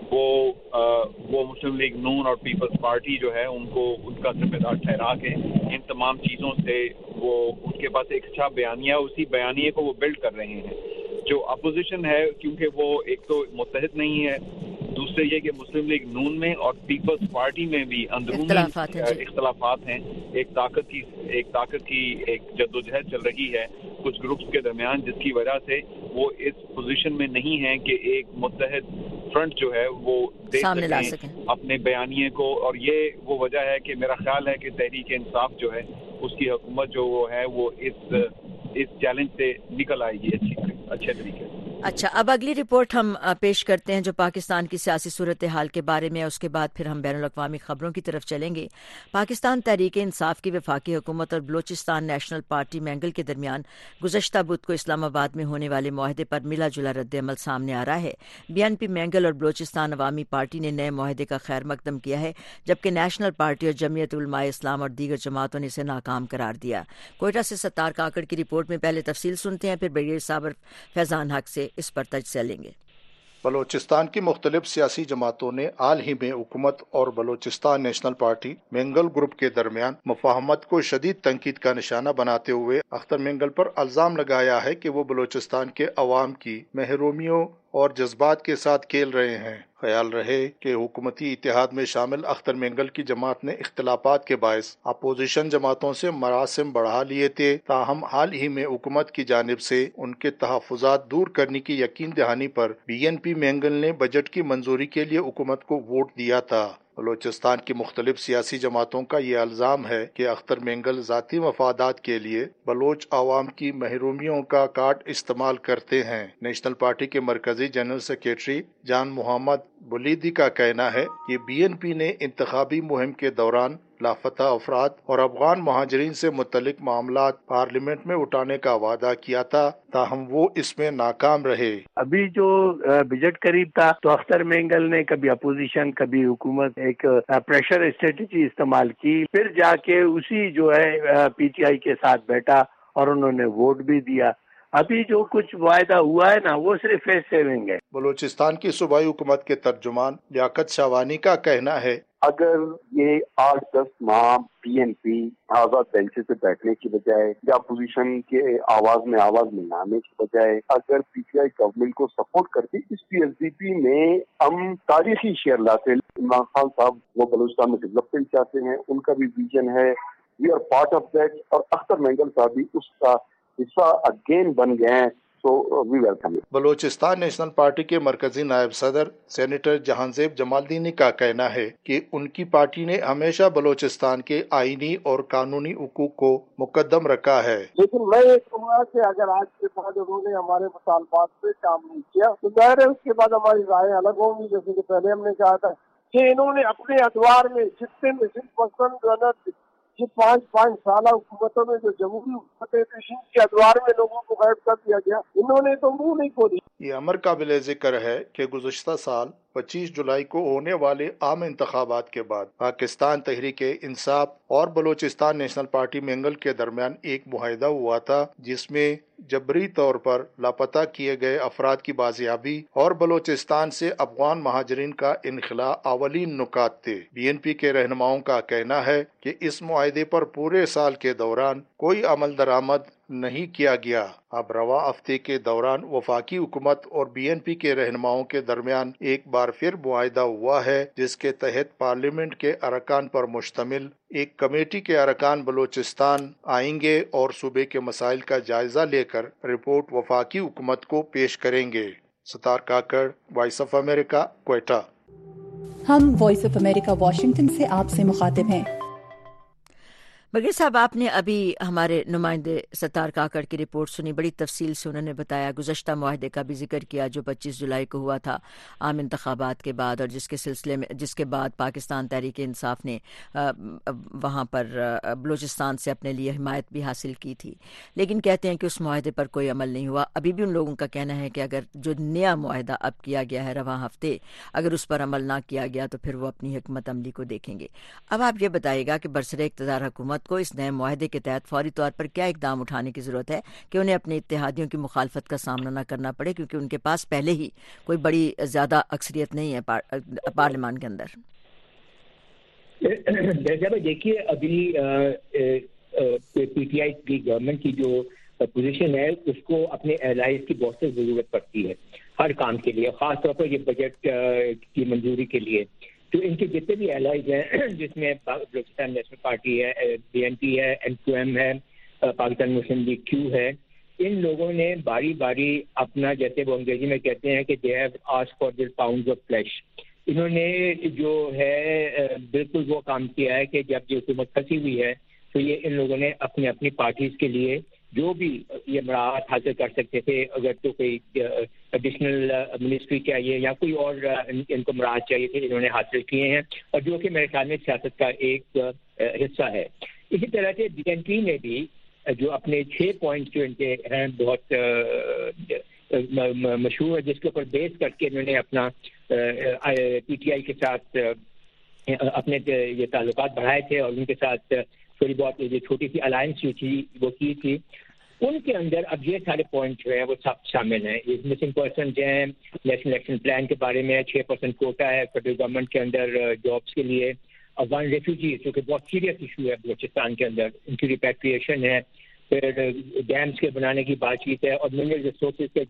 وہ مسلم لیگ نون اور پیپلز پارٹی جو ہے ان کا ذمہ دار ٹھہرا کے ان تمام چیزوں سے وہ ان کے پاس ایک اچھا بیانیہ، اسی بیانیے کو وہ بلڈ کر رہے ہیں۔ جو اپوزیشن ہے کیونکہ وہ ایک تو متحد نہیں ہے، دوسرے یہ کہ مسلم لیگ نون میں اور پیپلز پارٹی میں بھی اندرونی اختلافات ہیں، ایک طاقت کی ایک جدوجہد چل رہی ہے کچھ گروپس کے درمیان، جس کی وجہ سے وہ اس پوزیشن میں نہیں ہیں کہ ایک متحد فرنٹ جو ہے وہ دے سکیں اپنے بیانیے کو، اور یہ وہ وجہ ہے کہ میرا خیال ہے کہ تحریک انصاف جو ہے اس کی حکومت جو وہ ہے وہ اس چیلنج سے نکل آئے گی اچھے طریقے سے۔ اچھا، اب اگلی رپورٹ ہم پیش کرتے ہیں جو پاکستان کی سیاسی صورتحال کے بارے میں، اس کے بعد پھر ہم بین الاقوامی خبروں کی طرف چلیں گے۔ پاکستان تحریک انصاف کی وفاقی حکومت اور بلوچستان نیشنل پارٹی مینگل کے درمیان گزشتہ بدھ کو اسلام آباد میں ہونے والے معاہدے پر ملا جلا رد عمل سامنے آ رہا ہے۔ بی این پی مینگل اور بلوچستان عوامی پارٹی نے نئے معاہدے کا خیر مقدم کیا ہے، جبکہ نیشنل پارٹی اور جمعیت علماء اسلام اور دیگر جماعتوں نے اسے ناکام قرار دیا۔ کوئٹہ سے ستار کاکڑ کی رپورٹ میں پہلے تفصیل سنتے ہیں، پھر برگیڈ صاحب اور فیضان حق سے اس پر تجزیہ لیں گے۔ بلوچستان کی مختلف سیاسی جماعتوں نے حال ہی میں حکومت اور Balochistan National Party Mengal group کے درمیان مفاہمت کو شدید تنقید کا نشانہ بناتے ہوئے اختر مینگل پر الزام لگایا ہے کہ وہ بلوچستان کے عوام کی محرومیوں اور جذبات کے ساتھ کھیل رہے ہیں۔ خیال رہے کہ حکومتی اتحاد میں شامل اختر مینگل کی جماعت نے اختلافات کے باعث اپوزیشن جماعتوں سے مراسم بڑھا لیے تھے، تاہم حال ہی میں حکومت کی جانب سے ان کے تحفظات دور کرنے کی یقین دہانی پر بی این پی مینگل نے بجٹ کی منظوری کے لیے حکومت کو ووٹ دیا تھا۔ بلوچستان کی مختلف سیاسی جماعتوں کا یہ الزام ہے کہ اختر مینگل ذاتی مفادات کے لیے بلوچ عوام کی محرومیوں کا کارڈ استعمال کرتے ہیں۔ نیشنل پارٹی کے مرکزی جنرل سیکریٹری جان محمد بلیدی کا کہنا ہے کہ بی این پی نے انتخابی مہم کے دوران لاپتہ افراد اور افغان مہاجرین سے متعلق معاملات پارلیمنٹ میں اٹھانے کا وعدہ کیا تھا، تاہم وہ اس میں ناکام رہے۔ ابھی جو بجٹ قریب تھا تو اختر مینگل نے کبھی اپوزیشن کبھی حکومت ایک پریشر اسٹریٹجی استعمال کی، پھر جا کے اسی جو ہے پی ٹی آئی کے ساتھ بیٹھا اور انہوں نے ووٹ بھی دیا۔ ابھی جو کچھ وعدہ ہوا ہے نا وہ صرف فیس سیونگ ہے۔ بلوچستان کی صوبائی حکومت کے ترجمان لیاقت شاوانی کا کہنا ہے اگر یہ 8-10 ماہ پی این پی آزاد بینچ سے بیٹھنے کی بجائے یا اپوزیشن کے آواز میں ملانے کی بجائے اگر پی ٹی آئی گورنمنٹ کو سپورٹ کرتی، اس پی ایس ڈی پی میں ہم تاریخی شیئر لاتے۔ عمران خان صاحب وہ بلوچستان میں ڈیولپمنٹ چاہتے ہیں، ان کا بھی ویژن ہے، we are part of that, اور اختر مینگل صاحب بھی اس کا حصہ اگین بن گئے ہیں۔ So we welcome it. Balochistan National Party के मरकजी नायब सदर सेनेटर जहांजेब जमालदीनी का कहना है कि उनकी पार्टी ने हमेशा बलोचिस्तान के आईनी और कानूनी हुकूक को मुकद्दम रखा है। लेकिन मैं ये कहूँगा कि अगर आज के बाद उन्होंने हमारे मुतालबात पे काम नहीं किया तो जाहिर है उसके बाद हमारी राय अलग होंगी। जैसे कि पहले हमने कहा था कि इन्होंने अपने अदवार में जितने मुस्लिम पसंद जो है ना ये 5 साल हुकूमतों में जो जमहूरी हुकूमतें थी के अदवार में लोगों को गायब कर दिया गया, इन्होंने तो मुंह नहीं खोली। ये अमर काबिल जिक्र है कि गुज़श्ता साल 25 जुलाई को होने वाले आम इंतखाबात के बाद पाकिस्तान तहरीक इंसाफ और बलोचिस्तान नेशनल पार्टी मेंगल के दरमियान एक मुआहिदा हुआ था जिसमें जबरी तौर पर लापता किए गए अफराद की बाजियाबी और बलोचिस्तान से अफगान महाजरीन का इनखला अवलीन नुकात थे। BNP के रहनुमाओं का कहना है कि इस मुआहिदे पर पूरे साल के दौरान कोई अमल दरामद नहीं किया गया। अब रवा हफ्ते के दौरान वफाकी हुकूमत और BNP के रहनुमाओं के दरमियान एक बार फिर मुआहिदा हुआ है जिसके तहत पार्लियामेंट के अरकान पर मुश्तमिल एक कमेटी के अरकान बलोचिस्तान आएंगे और सूबे के मसाइल का जायजा लेकर रिपोर्ट वफाकी हुकूमत को पेश करेंगे। Sattar Kakar, Voice of America, Quetta. हम वॉइस ऑफ अमेरिका वाशिंगटन से आपसे मुखातिब हैं। बगैर साहब, आपने अभी हमारे नुमाइंदे सत्तार काकड़ की रिपोर्ट सुनी। बड़ी तफसील से उन्होंने बताया, गुज़श्ता मुआहदे का भी जिक्र किया जो 25 जुलाई को हुआ था आम इंतखाबात के बाद, और जिसके बाद पाकिस्तान तहरीक इंसाफ ने वहाँ पर बलूचिस्तान से अपने लिए हिमायत भी हासिल की थी। लेकिन कहते हैं कि उस मुआहदे पर कोई अमल नहीं हुआ। अभी भी उन लोगों का कहना है कि अगर जो नया मुआहदा अब किया गया है रवां हफ्ते, अगर उस पर अमल ना किया गया तो फिर वो अपनी हिकमत अमली को देखेंगे। अब आप ये बताइएगा कि बरसरे इक़्तिदार हुकूमत को इस नए मुआहदे के तहत फौरी तौर पर क्या इकदाम उठाने की जरूरत है कि उन्हें अपने इत्तेहादियों की मुखालफत का सामना न करना पड़े, क्योंकि उनके पास पहले ही कोई बड़ी ज्यादा अक्सरियत नहीं है पार्लियामान के अंदर। देखिए, अभी PTI की गवर्नमेंट की जो पोजीशन है उसको अपने एलाइज की बहुत सी जरूरत पड़ती है हर काम के लिए, खासतौर पर ये बजट की मंजूरी के लिए। तो इनके जितने भी एलाइज हैं जिसमें बलूचिस्तान नेशनल पार्टी है, BNP है, MQM है, पाकिस्तान मुस्लिम लीग Q है, इन लोगों ने बारी बारी अपना, जैसे वो अंग्रेजी में कहते हैं कि they have asked for this pounds of flesh, इन्होंने जो है बिल्कुल वो काम किया है कि जब ये हुकूमत फंसी हुई है तो ये इन लोगों ने अपने अपनी पार्टीज के लिए जो भी ये मराहत हासिल कर सकते थे, अगर तो कोई एडिशनल मिनिस्ट्री चाहिए या कोई और इनको मराहत चाहिए थे, इन्होंने हासिल किए हैं, और जो कि मेरे ख्याल में सियासत का एक हिस्सा है। इसी तरह से BNP ने भी जो अपने 6 पॉइंट्स जो इनके हैं बहुत मशहूर है, जिसके ऊपर बेस करके इन्होंने अपना PTI के साथ अपने ये ताल्लुकात बढ़ाए थे और उनके साथ थोड़ी बहुत ये छोटी सी अलायंस जो थी वो की थी। उनके अंदर अब ये सारे पॉइंट जो है वो सब शामिल हैं। मिसिंग पर्सन जो है, नेशनल इलेक्शन प्लान के बारे में 6% कोटा है फेडरल गवर्नमेंट के अंदर जॉब्स के लिए, अफगान रेफ्यूजीज जो कि बहुत सीरियस इशू है बलूचिस्तान के अंदर, उनकी रिपैट्रिएशन है, फिर डैम्स के बनाने की बातचीत है, और मिनरल रिसोर्सेज के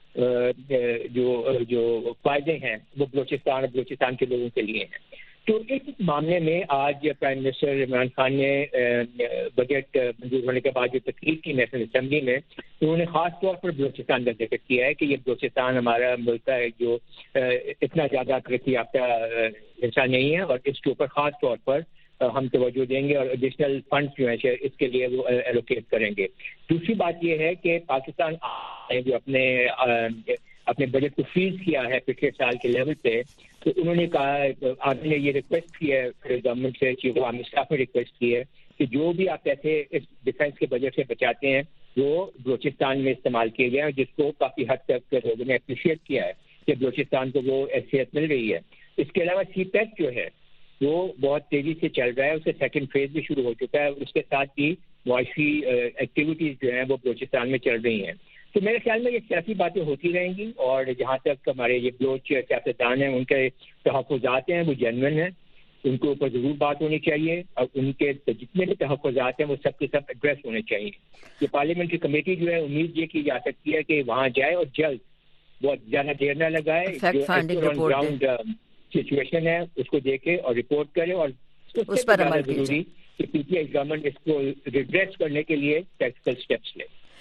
जो फायदे हैं वो बलूचिस्तान के लोगों के लिए हैं। तो इस मामले में आज प्राइम मिनिस्टर इमरान खान ने बजट मंजूर होने के बाद जो तकरीर की नेशनल असेंबली में, उन्होंने खास तौर पर बलूचिस्तान का जिक्र किया है कि ये बलूचिस्तान हमारा मुल्क है जो इतना ज़्यादा तरक्की याफ्ता हिस्सा नहीं है, और इसके ऊपर खास तौर पर हम तवज्जो देंगे और एडिशनल फंड्स जो हैं इसके लिए वो एलोकेट करेंगे। दूसरी बात ये है कि पाकिस्तान जो अपने बजट को फ्रीज किया है पिछले साल के लेवल पे, तो उन्होंने कहा, आर्मी ने ये रिक्वेस्ट की है फिर गवर्नमेंट से, चीफ आर्मी स्टाफ ने रिक्वेस्ट की है कि जो भी आप पैसे इस डिफेंस के बजट से बचाते हैं वो बलूचिस्तान में इस्तेमाल किए गए हैं, जिसको काफ़ी हद तक लोगों ने अप्रिशिएट किया है कि बलूचिस्तान को वो हैसियत मिल रही है। इसके अलावा CPEC जो है वो बहुत तेज़ी से चल रहा है, उसका सेकेंड फेज भी शुरू हो चुका है, उसके साथ ही मुआशी एक्टिविटीज़ जो हैं वो बलूचिस्तान में चल रही हैं। तो मेरे ख्याल में ये सियासी बातें होती रहेंगी, और जहाँ तक हमारे ये बलोच सियासतदान हैं उनके तहफ़्फ़ुज़ात हैं वो जेन्युइन हैं, उनके ऊपर ज़रूर बात होनी चाहिए, और उनके जितने भी तहफ़्फ़ुज़ात हैं वो सब के सब एड्रेस होने चाहिए। ये पार्लियामेंट्री कमेटी जो है, उम्मीद ये की जा सकती है कि वहाँ जाए और जल्द, बहुत ज़्यादा देर न लगाए, जो ग्राउंड सिचुएशन है उसको देखे और रिपोर्ट करे, और उस पर अमल जरूरी कि PTI गवर्नमेंट इसको रिड्रेस करने के लिए प्रैक्टिकल स्टेप्स ले।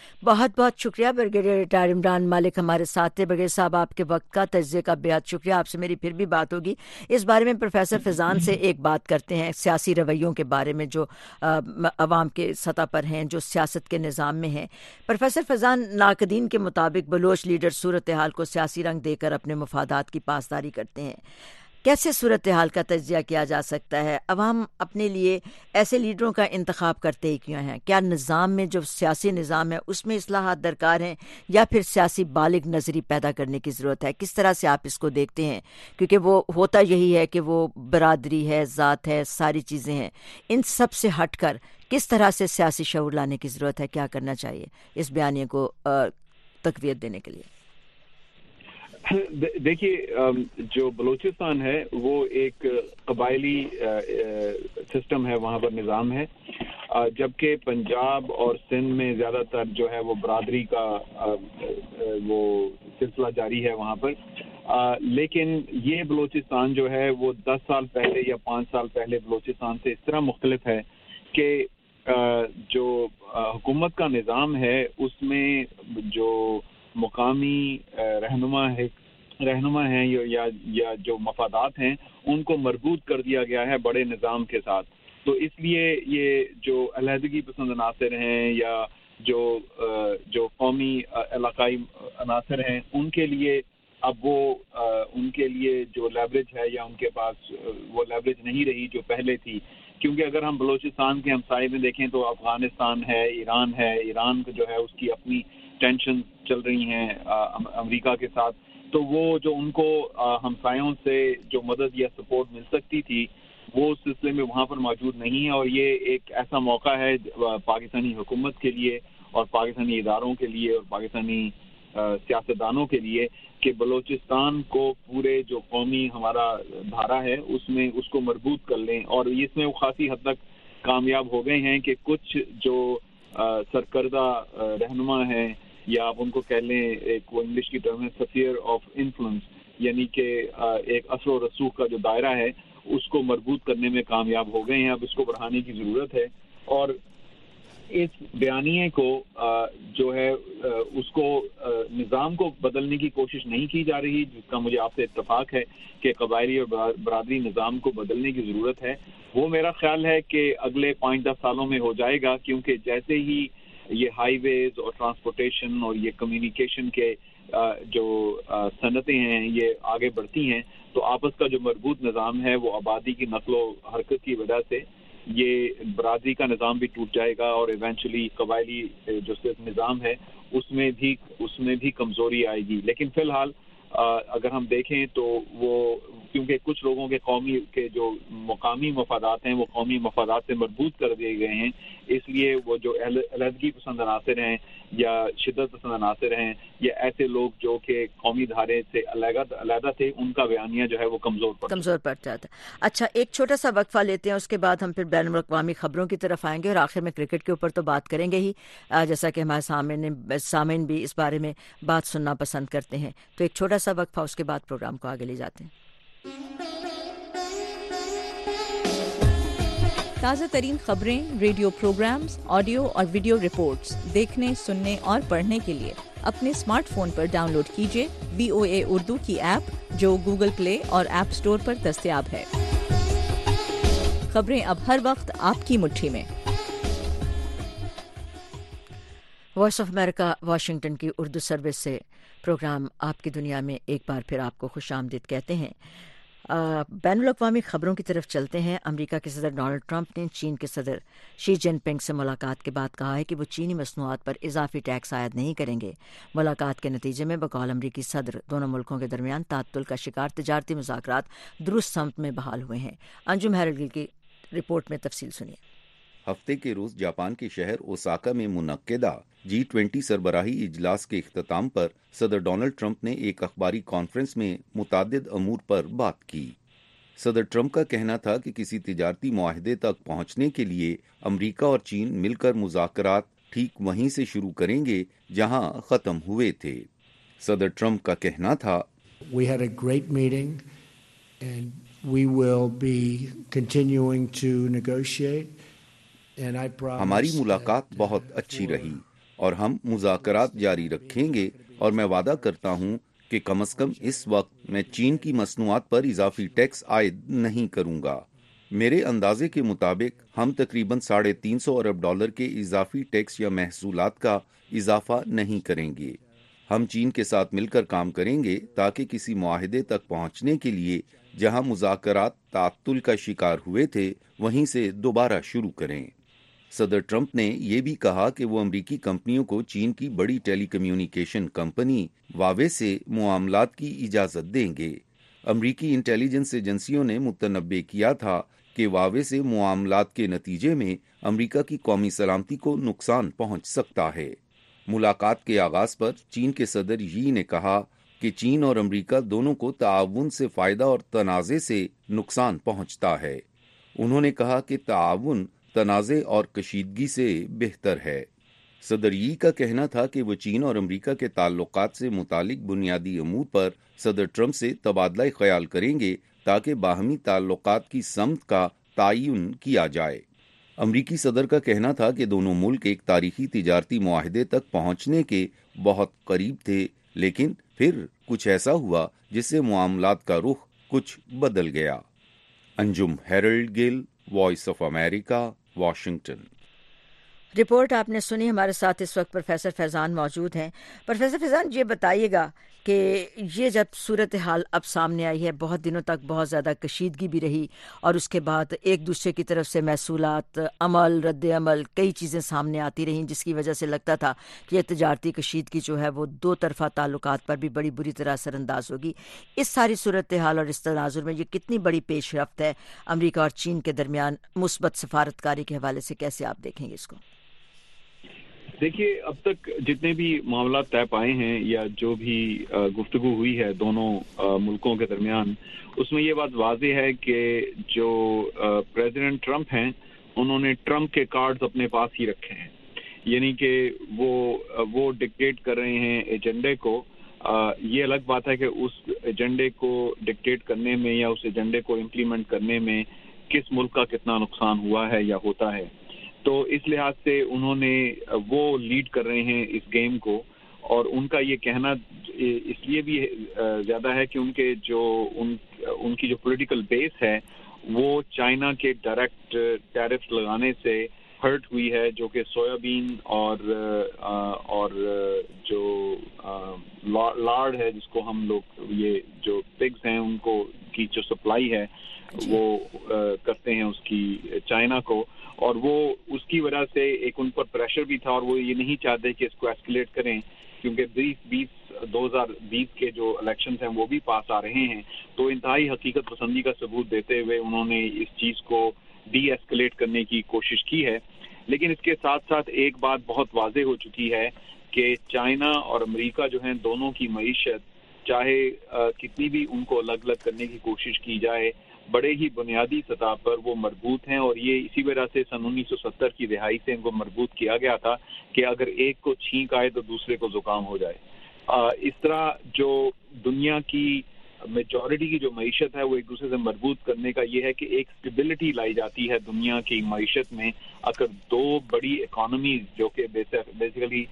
بہت بہت شکریہ بریگیڈیئر ریٹائر عمران مالک ہمارے ساتھ تھے. بریگیڈیئر صاحب آپ کے وقت کا تجزیے کا بہت شکریہ. آپ سے میری پھر بھی بات ہوگی اس بارے میں. پروفیسر فیضان سے ایک بات کرتے ہیں سیاسی رویوں کے بارے میں جو عوام کے سطح پر ہیں, جو سیاست کے نظام میں ہیں. پروفیسر فیضان, ناقدین کے مطابق بلوچ لیڈر صورتحال کو سیاسی رنگ دے کر اپنے مفادات کی پاسداری کرتے ہیں. کیسے صورتحال کا تجزیہ کیا جا سکتا ہے؟ عوام اپنے لیے ایسے لیڈروں کا انتخاب کرتے ہی کیوں ہیں؟ کیا نظام میں جو سیاسی نظام ہے اس میں اصلاحات درکار ہیں, یا پھر سیاسی بالغ نظری پیدا کرنے کی ضرورت ہے؟ کس طرح سے آپ اس کو دیکھتے ہیں؟ کیونکہ وہ ہوتا یہی ہے کہ وہ برادری ہے, ذات ہے, ساری چیزیں ہیں. ان سب سے ہٹ کر کس طرح سے سیاسی شعور لانے کی ضرورت ہے؟ کیا کرنا چاہیے اس بیانیے کو تقویت دینے کے لیے؟ دیکھیے, جو بلوچستان ہے وہ ایک قبائلی سسٹم ہے, وہاں پر نظام ہے, جبکہ پنجاب اور سندھ میں زیادہ تر جو ہے وہ برادری کا وہ سلسلہ جاری ہے وہاں پر. لیکن یہ بلوچستان جو ہے وہ 10 سال پہلے یا 5 سال پہلے بلوچستان سے اس طرح مختلف ہے کہ جو حکومت کا نظام ہے اس میں جو مقامی رہنما ہیں یا جو مفادات ہیں ان کو مربوط کر دیا گیا ہے بڑے نظام کے ساتھ. تو اس لیے یہ جو علیحدگی پسند عناصر ہیں یا جو قومی علاقائی عناصر ہیں ان کے لیے اب وہ ان کے لیے جو لیوریج ہے یا ان کے پاس وہ لیوریج نہیں رہی جو پہلے تھی. کیونکہ اگر ہم بلوچستان کے ہمسائے میں دیکھیں تو افغانستان ہے, ایران جو ہے اس کی اپنی ٹینشن چل رہی ہیں امریکہ کے ساتھ. تو وہ جو ان کو ہمسایوں سے جو مدد یا سپورٹ مل سکتی تھی وہ اس سلسلے میں وہاں پر موجود نہیں ہے. اور یہ ایک ایسا موقع ہے پاکستانی حکومت کے لیے اور پاکستانی اداروں کے لیے اور پاکستانی سیاستدانوں کے لیے کہ بلوچستان کو پورے جو قومی ہمارا دھارا ہے اس میں اس کو مربوط کر لیں. اور اس میں وہ خاصی حد تک کامیاب ہو گئے ہیں کہ کچھ جو سرکردہ رہنما ہیں یا آپ ان کو کہہ لیں, ایک وہ انگلش کی ٹرم ہے سفیر آف انفلوئنس, یعنی کہ ایک اثر و رسوخ کا جو دائرہ ہے اس کو مربوط کرنے میں کامیاب ہو گئے ہیں. اب اس کو بڑھانے کی ضرورت ہے. اور اس بیانیے کو جو ہے اس کو نظام کو بدلنے کی کوشش نہیں کی جا رہی, جس کا مجھے آپ سے اتفاق ہے کہ قبائلی اور برادری نظام کو بدلنے کی ضرورت ہے. وہ میرا خیال ہے کہ اگلے 5-10 سالوں میں ہو جائے گا, کیونکہ جیسے ہی یہ ہائی ویز اور ٹرانسپورٹیشن اور یہ کمیونیکیشن کے جو صنعتیں ہیں یہ آگے بڑھتی ہیں تو آپس کا جو مربوط نظام ہے وہ آبادی کی نقل و حرکت کی وجہ سے یہ برادری کا نظام بھی ٹوٹ جائے گا اور ایونچولی قبائلی جو صرف نظام ہے اس میں بھی کمزوری آئے گی. لیکن فی الحال اگر ہم دیکھیں تو وہ کیونکہ کچھ لوگوں کے قومی کے جو مقامی مفادات ہیں وہ قومی مفادات سے مربوط کر دیے گئے ہیں, اس لیے وہ جو علیحدگی پسند عناصر ہیں یا شدت پسند عناصر ہیں یا ایسے لوگ جو کہ قومی دھارے سے علیحدہ تھے ان کا بیانیہ جو ہے وہ کمزور پڑ جاتا ہے. اچھا, ایک چھوٹا سا وقفہ لیتے ہیں, اس کے بعد ہم پھر بین الاقوامی خبروں کی طرف آئیں گے اور آخر میں کرکٹ کے اوپر تو بات کریں گے ہی, جیسا کہ ہمارے سامعین بھی اس بارے میں بات سننا پسند کرتے ہیں. تو ایک چھوٹا سا وقفہ, اس کے بعد پروگرام کو آگے لے جاتے ہیں. تازہ ترین خبریں, ریڈیو پروگرامز, آڈیو اور ویڈیو رپورٹس دیکھنے, سننے اور پڑھنے کے لیے اپنے اسمارٹ فون پر ڈاؤن لوڈ کیجیے VOA اردو کی ایپ جو گوگل پلے اور ایپ اسٹور پر دستیاب ہے. خبریں اب ہر وقت آپ کی مٹھی میں. وائس آف امریکہ واشنگٹن کی اردو سروس سے پروگرام آپ کی دنیا میں ایک بار پھر آپ کو خوش آمدید کہتے ہیں. بین الاقوامی خبروں کی طرف چلتے ہیں. امریکہ کے صدر ڈونلڈ ٹرمپ نے چین کے صدر شی جن پنگ سے ملاقات کے بعد کہا ہے کہ وہ چینی مصنوعات پر اضافی ٹیکس عائد نہیں کریں گے. ملاقات کے نتیجے میں بقول امریکی صدر دونوں ملکوں کے درمیان تعطل کا شکار تجارتی مذاکرات درست سمت میں بحال ہوئے ہیں. انجم ہیرل کی رپورٹ میں تفصیل سنیے. ہفتے کے روز جاپان کے شہر اوساکا میں منعقدہ G20 سربراہی اجلاس کے اختتام پر صدر ڈونلڈ ٹرمپ نے ایک اخباری کانفرنس میں متعدد امور پر بات کی. صدر ٹرمپ کا کہنا تھا کہ کسی تجارتی معاہدے تک پہنچنے کے لیے امریکہ اور چین مل کر مذاکرات ٹھیک وہیں سے شروع کریں گے جہاں ختم ہوئے تھے. صدر ٹرمپ کا کہنا تھا, We had a great meeting and we will be continuing to negotiate. ہماری ملاقات بہت اچھی رہی اور ہم مذاکرات جاری رکھیں گے، اور میں وعدہ کرتا ہوں کہ کم از کم اس وقت میں چین کی مصنوعات پر اضافی ٹیکس عائد نہیں کروں گا۔ میرے اندازے کے مطابق ہم تقریباً $350 ارب کے اضافی ٹیکس یا محصولات کا اضافہ نہیں کریں گے۔ ہم چین کے ساتھ مل کر کام کریں گے تاکہ کسی معاہدے تک پہنچنے کے لیے جہاں مذاکرات تعطل کا شکار ہوئے تھے وہیں سے دوبارہ شروع کریں۔ صدر ٹرمپ نے یہ بھی کہا کہ وہ امریکی کمپنیوں کو چین کی بڑی ٹیلی کمیونیکیشن کمپنی ہواوے سے معاملات کی اجازت دیں گے۔ امریکی انٹیلیجنس ایجنسیوں نے متنبع کیا تھا کہ ہواوے سے معاملات کے نتیجے میں امریکہ کی قومی سلامتی کو نقصان پہنچ سکتا ہے۔ ملاقات کے آغاز پر چین کے صدر یی نے کہا کہ چین اور امریکہ دونوں کو تعاون سے فائدہ اور تنازع سے نقصان پہنچتا ہے۔ انہوں نے کہا کہ تعاون تنازع اور کشیدگی سے بہتر ہے۔ صدر یی کا کہنا تھا کہ وہ چین اور امریکہ کے تعلقات سے متعلق بنیادی امور پر صدر ٹرمپ سے تبادلہ خیال کریں گے تاکہ باہمی تعلقات کی سمت کا تعین کیا جائے۔ امریکی صدر کا کہنا تھا کہ دونوں ملک ایک تاریخی تجارتی معاہدے تک پہنچنے کے بہت قریب تھے، لیکن پھر کچھ ایسا ہوا جس سے معاملات کا رخ کچھ بدل گیا۔ Anjum Harold Gill, Voice of America, Washington. Report آپ نے سنی۔ ہمارے ساتھ اس وقت پروفیسر فیضان موجود ہیں۔ پروفیسر فیضان، یہ بتائیے گا کہ یہ جب صورتحال اب سامنے آئی ہے، بہت دنوں تک بہت زیادہ کشیدگی بھی رہی، اور اس کے بعد ایک دوسرے کی طرف سے محصولات، عمل، رد عمل، کئی چیزیں سامنے آتی رہیں جس کی وجہ سے لگتا تھا کہ یہ تجارتی کشیدگی جو ہے وہ دو طرفہ تعلقات پر بھی بڑی بری طرح اثر انداز ہوگی۔ اس ساری صورتحال اور اس تناظر میں یہ کتنی بڑی پیش رفت ہے امریکہ اور چین کے درمیان مثبت سفارتکاری کے حوالے سے، کیسے آپ دیکھیں گے اس کو؟ دیکھیے، اب تک جتنے بھی معاملات طے پائے ہیں یا جو بھی گفتگو ہوئی ہے دونوں ملکوں کے درمیان، اس میں یہ بات واضح ہے کہ جو پریزیڈنٹ ٹرمپ ہیں انہوں نے ٹرمپ کے کارڈز اپنے پاس ہی رکھے ہیں، یعنی کہ وہ ڈکٹیٹ کر رہے ہیں ایجنڈے کو۔ یہ الگ بات ہے کہ اس ایجنڈے کو ڈکٹیٹ کرنے میں یا اس ایجنڈے کو امپلیمنٹ کرنے میں کس ملک کا کتنا نقصان ہوا ہے یا ہوتا ہے، تو اس لحاظ سے انہوں نے وہ لیڈ کر رہے ہیں اس گیم کو، اور ان کا یہ کہنا اس لیے بھی زیادہ ہے کہ ان کی جو پولیٹیکل بیس ہے وہ چائنا کے ڈائریکٹ ٹیرفز لگانے سے ہرٹ ہوئی ہے، جو کہ سویا بین اور جو لارڈ ہے جس کو ہم لوگ یہ جو پگز ہیں ان کو کی جو سپلائی ہے وہ کرتے ہیں اس کی چائنا کو، اور وہ اس کی وجہ سے ایک ان پر پریشر بھی تھا، اور وہ یہ نہیں چاہتے کہ اس کو ایسکیلیٹ کریں، کیونکہ 2020 کے جو الیکشنز ہیں وہ بھی پاس آ رہے ہیں، تو انتہائی حقیقت پسندی کا ثبوت دیتے ہوئے انہوں نے اس چیز کو ڈی ایسکیلیٹ کرنے کی کوشش کی ہے۔ لیکن اس کے ساتھ ساتھ ایک بات بہت واضح ہو چکی ہے کہ چائنا اور امریکہ جو ہیں دونوں کی معیشت، چاہے کتنی بھی ان کو الگ الگ کرنے کی کوشش کی جائے، بڑے ہی بنیادی سطح پر وہ مربوط ہیں، اور یہ اسی وجہ سے سن 1970 کی دہائی سے ان کو مربوط کیا گیا تھا کہ اگر ایک کو چھینک آئے تو دوسرے کو زکام ہو جائے۔ اس طرح جو دنیا کی میجورٹی کی جو معیشت ہے وہ ایک دوسرے سے مربوط کرنے کا یہ ہے کہ ایک اسٹیبلٹی لائی جاتی ہے دنیا کی معیشت میں اگر دو بڑی اکانومیز جو کہ بیسیکلی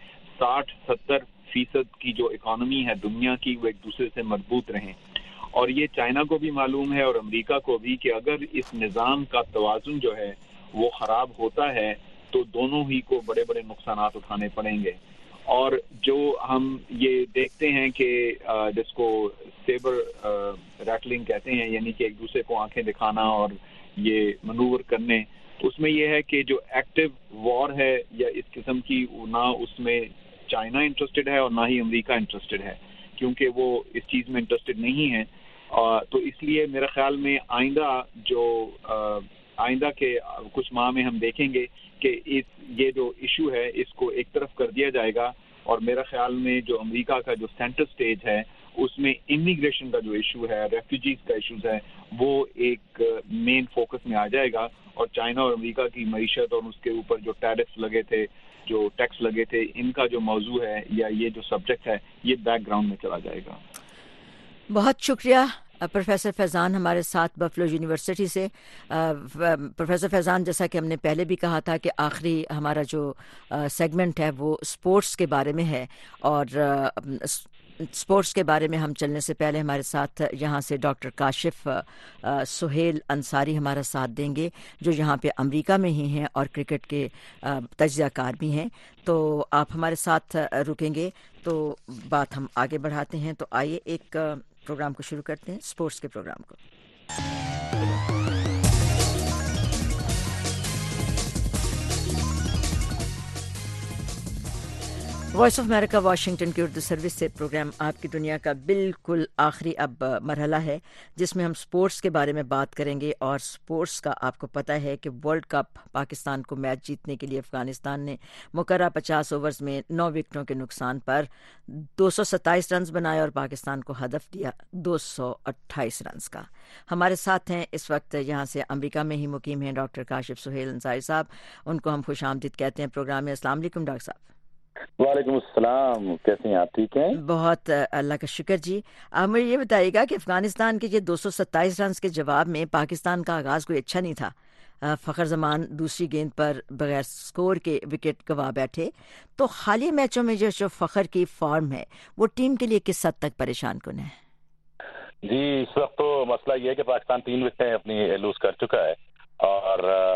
60-70% کی جو اکانومی ہے دنیا کی وہ ایک دوسرے سے مربوط رہیں، اور یہ چائنا کو بھی معلوم ہے اور امریکہ کو بھی کہ اگر اس نظام کا توازن جو ہے وہ خراب ہوتا ہے تو دونوں ہی کو بڑے بڑے نقصانات اٹھانے پڑیں گے۔ اور جو ہم یہ دیکھتے ہیں کہ جس کو سیبر ریٹلنگ کہتے ہیں، یعنی کہ ایک دوسرے کو آنکھیں دکھانا اور یہ منور کرنے، اس میں یہ ہے کہ جو ایکٹیو وار ہے یا اس قسم کی، نہ اس میں چائنا انٹرسٹڈ ہے اور نہ ہی امریکہ انٹرسٹڈ ہے، کیونکہ وہ اس چیز میں انٹرسٹڈ نہیں ہے۔ تو اس لیے میرے خیال میں آئندہ کے کچھ ماہ میں ہم دیکھیں گے کہ یہ جو ایشو ہے اس کو ایک طرف کر دیا جائے گا، اور میرا خیال میں جو امریکہ کا جو سینٹر سٹیج ہے اس میں امیگریشن کا جو ایشو ہے، ریفیوجیز کا ایشوز ہے، وہ ایک مین فوکس میں آ جائے گا، اور چائنا اور امریکہ کی معیشت اور اس کے اوپر جو ٹیرفز لگے تھے، جو ٹیکس لگے تھے، ان کا جو موضوع ہے یا یہ جو سبجیکٹ ہے یہ بیک گراؤنڈ میں چلا جائے گا۔ بہت شکریہ प्रोफेसर फैज़ान हमारे साथ बफलो यूनिवर्सिटी से। प्रोफेसर फैज़ान, जैसा कि हमने पहले भी कहा था कि आखिरी हमारा जो सेगमेंट है वो स्पोर्ट्स के बारे में है, और स्पोर्ट्स के बारे में हम चलने से पहले हमारे साथ यहाँ से डॉक्टर काशिफ सुहेल अंसारी हमारा साथ देंगे, जो यहाँ पे अमेरिका में ही हैं और क्रिकेट के तज्ज़ियाकार भी हैं। तो आप हमारे साथ रुकेंगे तो बात हम आगे बढ़ाते हैं। तो आइए एक प्रोग्राम को शुरू करते हैं, स्पोर्ट्स के प्रोग्राम को। वॉइस ऑफ अमेरिका वाशिंगटन की उर्दू सर्विस से प्रोग्राम आपकी दुनिया का बिल्कुल आखिरी अब मरहला है, जिसमें हम स्पोर्ट्स के बारे में बात करेंगे। और स्पोर्ट्स का आपको पता है कि वर्ल्ड कप पाकिस्तान को मैच जीतने के लिए अफगानिस्तान ने मुकर्रर 50 ओवर्स में 9 विकेटों के नुकसान पर 227 रन बनाए और पाकिस्तान को हदफ दिया 228 रन का। हमारे साथ हैं इस वक्त यहाँ से अमेरिका में ही मुकीम हैं डॉक्टर काशिफ सुहेल अंसारी साहब। उनको हम खुशामदीद कहते हैं प्रोग्राम में। अस्सलाम वालेकुम डॉक्टर साहब। वालेकुम अस्सलाम, कैसे हैं आप? ठीक हैं? बहुत अल्लाह का शुक्र जी। आप मुझे ये बताइएगा कि अफगानिस्तान के ये 227 रन के जवाब में पाकिस्तान का आगाज़ कोई अच्छा नहीं था। फ़खर जमान दूसरी गेंद पर बगैर स्कोर के विकेट गंवा बैठे। तो हालिया मैचों में जो फ़खर की फॉर्म है वो टीम के लिए किस हद तक परेशान कुन है? जी, इस वक्त तो मसला ये है कि पाकिस्तान 3 विकेटें अपनी लूज कर चुका है और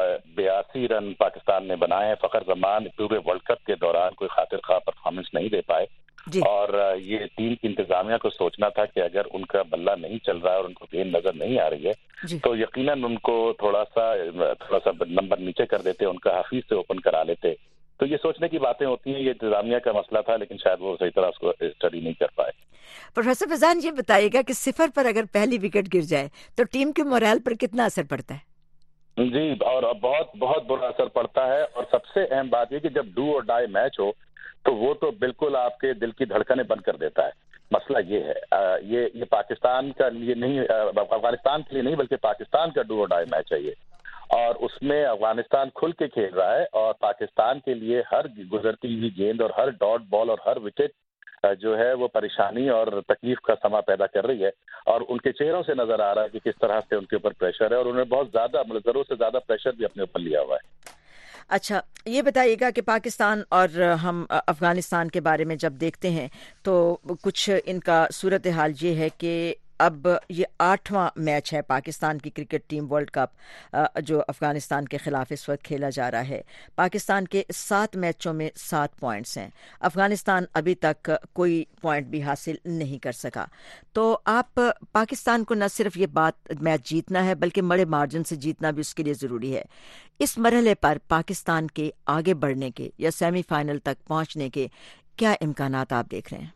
82 रन पाकिस्तान ने बनाए हैं। फ़खर जमान पूरे वर्ल्ड कप के दौरान कोई खातिर खा परफॉर्मेंस नहीं दे पाए और ये टीम की इंतजामिया को सोचना था कि अगर उनका बल्ला नहीं चल रहा है और उनको गेंद नजर नहीं आ रही है तो यकीनन उनको थोड़ा सा नंबर नीचे कर देते, उनका हफीज से ओपन करा लेते। तो ये सोचने की बातें होती हैं, ये इंतजामिया का मसला था, लेकिन शायद वो सही तरह उसको स्टडी नहीं कर पाए। प्रोफेसर फैजान, ये बताइएगा कि 0 पर अगर पहली विकेट गिर जाए तो टीम के मोरल पर कितना असर पड़ता है? जी, और बहुत बहुत बुरा असर पड़ता है। और सबसे अहम बात ये कि जब डू और डाई मैच हो तो वो तो बिल्कुल आपके दिल की धड़कनें बंद कर देता है। मसला ये है, ये पाकिस्तान का लिए नहीं, अफगानिस्तान के लिए नहीं, बल्कि पाकिस्तान का डू और डाई मैच है ये। और उसमें अफगानिस्तान खुल के खेल रहा है और पाकिस्तान के लिए हर गुजरती हुई गेंद और हर डॉट बॉल और हर विकेट जो है वो परेशानी और तकलीफ का समा पैदा कर रही है। और उनके चेहरों से नजर आ रहा है कि किस तरह से उनके ऊपर प्रेशर है और उन्हें बहुत ज्यादा, मतलब जरूरत से ज्यादा प्रेशर भी अपने ऊपर लिया हुआ है। अच्छा, ये बताइएगा कि पाकिस्तान और हम अफगानिस्तान के बारे में जब देखते हैं तो कुछ इनका सूरत हाल ये है कि अब ये 8वां मैच है पाकिस्तान की क्रिकेट टीम वर्ल्ड कप जो अफगानिस्तान के खिलाफ इस वक्त खेला जा रहा है। पाकिस्तान के 7 मैचों में 7 पॉइंट्स हैं। अफगानिस्तान अभी तक कोई पॉइंट भी हासिल नहीं कर सका। तो आप पाकिस्तान को न सिर्फ ये मैच जीतना है बल्कि बड़े मार्जिन से जीतना भी उसके लिए ज़रूरी है। इस मरहले पर पाकिस्तान के आगे बढ़ने के या सेमीफाइनल तक पहुंचने के क्या इम्कानात आप देख रहे हैं?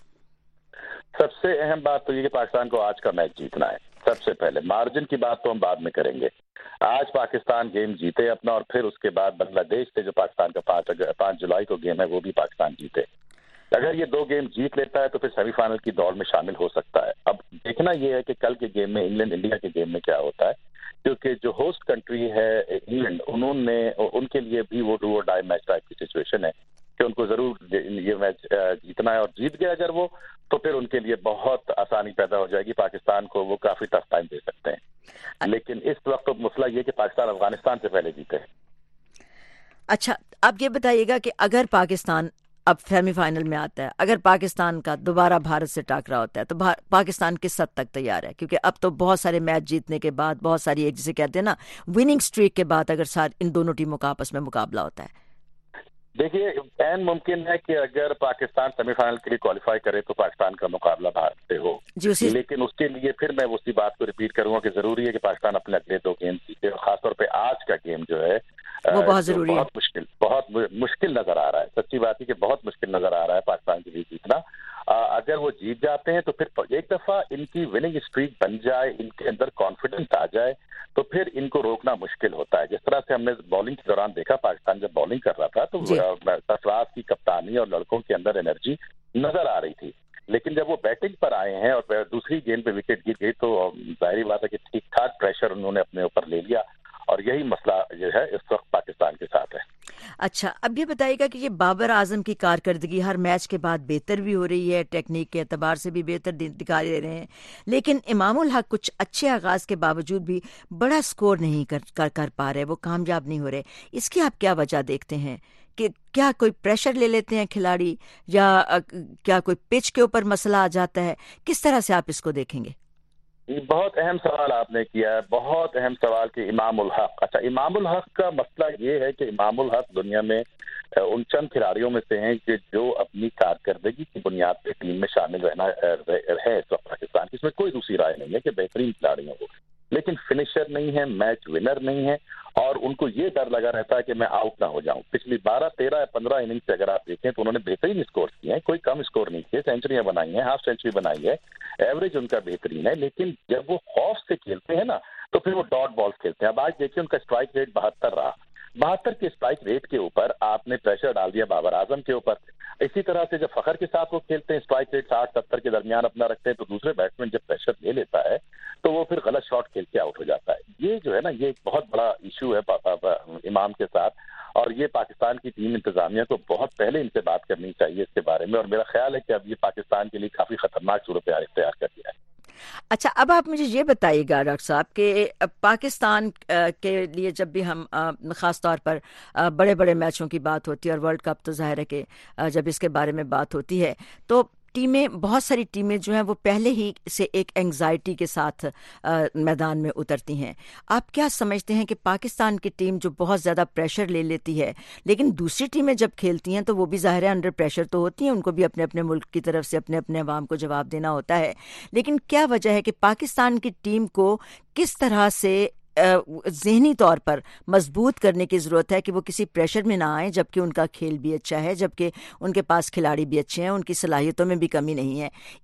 सबसे अहम बात तो ये कि पाकिस्तान को आज का मैच जीतना है सबसे पहले। मार्जिन की बात तो हम बाद में करेंगे। आज पाकिस्तान गेम जीते अपना और फिर उसके बाद बांग्लादेश से जो पाकिस्तान का 5 जुलाई को गेम है वो भी पाकिस्तान जीते। अगर ये 2 गेम जीत लेता है तो फिर सेमीफाइनल की दौड़ में शामिल हो सकता है। अब देखना ये है कि कल के गेम में इंग्लैंड इंडिया के गेम में क्या होता है, क्योंकि जो होस्ट कंट्री है इंग्लैंड, उनके लिए भी वो do or die match type की सिचुएशन है कि उनको जरूर ये मैच जीतना है और जीत गए अगर वो, तो फिर उनके लिए बहुत आसानी पैदा हो जाएगी। पाकिस्तान को वो काफी टफ टाइम दे सकते हैं। लेकिन इस वक्त तो मसला ये कि पाकिस्तान अफगानिस्तान से पहले जीते। अच्छा, आप ये बताइएगा कि अगर पाकिस्तान अब सेमीफाइनल में आता है, अगर पाकिस्तान का दोबारा भारत से टाकरा होता है तो पाकिस्तान किस हद तक तैयार है? क्योंकि अब तो बहुत सारे मैच जीतने के बाद, बहुत सारी एक जिसे कहते हैं ना विनिंग स्ट्रीक के बाद, अगर इन दोनों टीमों का आपस में मुकाबला होता है। देखिए, ऐन मुमकिन है कि अगर पाकिस्तान सेमीफाइनल के लिए क्वालिफाई करे तो पाकिस्तान का मुकाबला भारत से हो, लेकिन उसके लिए फिर मैं उसी बात को रिपीट करूंगा कि जरूरी है कि पाकिस्तान अपने अगले 2 गेम जीते और खासतौर पे आज का गेम जो है वो बहुत जरूरी है। बहुत मुश्किल नजर आ रहा है। सच्ची बात है कि बहुत मुश्किल नजर आ रहा है पाकिस्तान के लिए जीतना। अगर वो जीत जाते हैं तो फिर एक दफा इनकी विनिंग स्ट्रीक बन जाए, इनके अंदर कॉन्फिडेंस आ जाए तो फिर इनको रोकना मुश्किल होता है। जिस तरह से हमने बॉलिंग के दौरान देखा, पाकिस्तान जब बॉलिंग कर रहा था तो सरफराज की कप्तानी और लड़कों के अंदर एनर्जी नजर आ रही थी, लेकिन जब वो बैटिंग पर आए हैं और दूसरी गेंद पे विकेट गिर गई तो जाहिर बात है कि ठीक ठाक प्रेशर उन्होंने अपने ऊपर ले लिया और यही मसला जो है इस वक्त पाकिस्तान के साथ है। اچھا، اب یہ بتائیے گا کہ یہ بابر اعظم کی کارکردگی ہر میچ کے بعد بہتر بھی ہو رہی ہے، ٹیکنیک کے اعتبار سے بھی بہتر دکھا دے رہے ہیں، لیکن امام الحق کچھ اچھے آغاز کے باوجود بھی بڑا سکور نہیں کر پا رہے، وہ کامیاب نہیں ہو رہے. اس کی آپ کیا وجہ دیکھتے ہیں؟ کہ کیا کوئی پریشر لے لیتے ہیں کھلاڑی، یا کیا کوئی پچ کے اوپر مسئلہ آ جاتا ہے؟ کس طرح سے آپ اس کو دیکھیں گے؟ بہت اہم سوال آپ نے کیا ہے، بہت اہم سوال کہ امام الحق. اچھا، امام الحق کا مسئلہ یہ ہے کہ امام الحق دنیا میں ان چند کھلاڑیوں میں سے ہیں کہ جو اپنی کارکردگی کی بنیاد پہ ٹیم میں شامل رہنا ہے اس وقت پاکستان کی. اس میں کوئی دوسری رائے نہیں ہے کہ بہترین کھلاڑی ہیں وہ، لیکن فنشر نہیں ہے، میچ ونر نہیں ہے، اور ان کو یہ ڈر لگا رہتا ہے کہ میں آؤٹ نہ ہو جاؤں. پچھلی 12 13 یا 15 اننگ سے اگر آپ دیکھیں تو انہوں نے بہترین اسکور کیے ہیں، کوئی کم اسکور نہیں کیے، سینچریاں بنائی ہیں، ہاف سینچری بنائی ہے، ایوریج ان کا بہترین ہے. لیکن جب وہ خوف سے کھیلتے ہیں نا تو پھر وہ ڈاٹ بالز کھیلتے ہیں. اب آج دیکھیں ان کا اسٹرائک ریٹ 72 رہا. 72 کے اسٹرائک ریٹ کے اوپر آپ نے پریشر ڈال دیا بابر اعظم کے اوپر. اسی طرح سے جب فخر کے ساتھ وہ کھیلتے ہیں، اسٹرائک ریٹ 60-70 کے درمیان اپنا رکھتے ہیں، تو دوسرے بیٹسمین جب پریشر لے لیتا ہے تو وہ پھر غلط شاٹ کھیل کے آؤٹ ہو جاتا ہے. یہ جو ہے نا، یہ ایک بہت بڑا ایشو ہے امام کے ساتھ، اور یہ پاکستان کی ٹیم انتظامیہ کو بہت پہلے ان سے بات کرنی چاہیے اس کے بارے میں. اور میرا خیال ہے کہ اب یہ پاکستان کے لیے کافی خطرناک صورتحال اختیار کر دیا ہے. اچھا، اب آپ مجھے یہ بتائیے گا ڈاکٹر صاحب کہ پاکستان کے لیے جب بھی ہم خاص طور پر بڑے بڑے میچوں کی بات ہوتی ہے، اور ورلڈ کپ تو ظاہر ہے کہ جب اس کے بارے میں بات ہوتی ہے تو ٹیمیں، بہت ساری ٹیمیں جو ہیں وہ پہلے ہی سے ایک اینگزائٹی کے ساتھ میدان میں اترتی ہیں. آپ کیا سمجھتے ہیں کہ پاکستان کی ٹیم جو بہت زیادہ پریشر لے لیتی ہے، لیکن دوسری ٹیمیں جب کھیلتی ہیں تو وہ بھی ظاہر ہے انڈر پریشر تو ہوتی ہیں، ان کو بھی اپنے اپنے ملک کی طرف سے اپنے اپنے عوام کو جواب دینا ہوتا ہے، لیکن کیا وجہ ہے کہ پاکستان کی ٹیم کو کس طرح سے ذہنی طور پر مضبوط کرنے کی ضرورت ہے کہ وہ کسی پریشر میں نہ آئیں، جبکہ ان کا کھیل بھی اچھا ہے، جبکہ ان کے پاس کھلاڑی بھی اچھے ہیں، ان کی صلاحیتوں میں بھی کمی نہیں ہے؟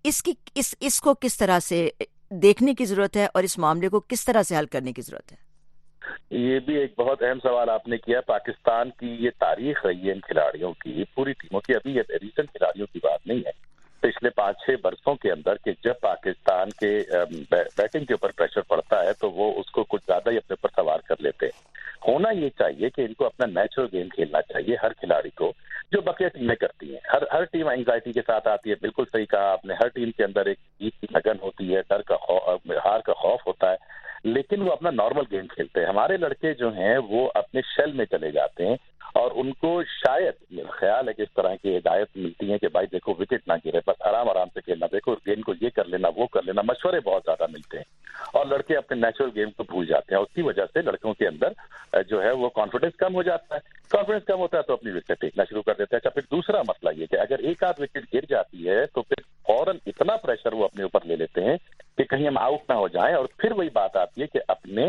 اس کو کس طرح سے دیکھنے کی ضرورت ہے، اور اس معاملے کو کس طرح سے حل کرنے کی ضرورت ہے؟ یہ بھی ایک بہت اہم سوال آپ نے کیا. پاکستان کی یہ تاریخ رہی ہے ان کھلاڑیوں کی، پوری ٹیموں کی، ابھی یہ ریسنٹ کھلاڑیوں کی بات نہیں ہے، پچھلے 5-6 برسوں کے اندر کہ جب پاکستان کے بیٹنگ کے اوپر پریشر پڑتا ہے تو وہ اس کو کچھ زیادہ ہی اپنے اوپر سوار کر لیتے ہیں. ہونا یہ چاہیے کہ ان کو اپنا نیچرل گیم کھیلنا چاہیے ہر کھلاڑی کو، جو بقیہ ٹیمیں کرتی ہیں. ہر ٹیم اینگزائٹی کے ساتھ آتی ہے، بالکل صحیح کہا آپ نے. ہر ٹیم کے اندر ایک جیت کی لگن ہوتی ہے، ڈر کا ہار کا خوف ہوتا ہے، لیکن وہ اپنا نارمل گیم کھیلتے ہیں. ہمارے لڑکے جو ہیں وہ اپنے شیل میں چلے جاتے ہیں، اور ان کو شاید میرا خیال ہے کہ اس طرح کی ہدایت ملتی ہے کہ بھائی دیکھو وکٹ نہ گرے، بس آرام سے کھیلنا، دیکھو گیم کو یہ کر لینا وہ کر لینا، مشورے بہت زیادہ ملتے ہیں، اور لڑکے اپنے نیچرل گیم کو بھول جاتے ہیں. اس کی وجہ سے لڑکوں کے اندر جو ہے وہ کانفیڈنس کم ہو جاتا ہے. کانفیڈنس کم ہوتا ہے تو اپنی وکٹ ٹیکنا شروع کر دیتے ہیں. اچھا، پھر دوسرا مسئلہ یہ کہ اگر ایک آدھ وکٹ گر جاتی ہے تو پھر فوراً اتنا پریشر وہ اپنے اوپر لے لیتے ہیں کہ کہیں ہم آؤٹ نہ ہو جائیں، اور پھر وہی بات آتی ہے کہ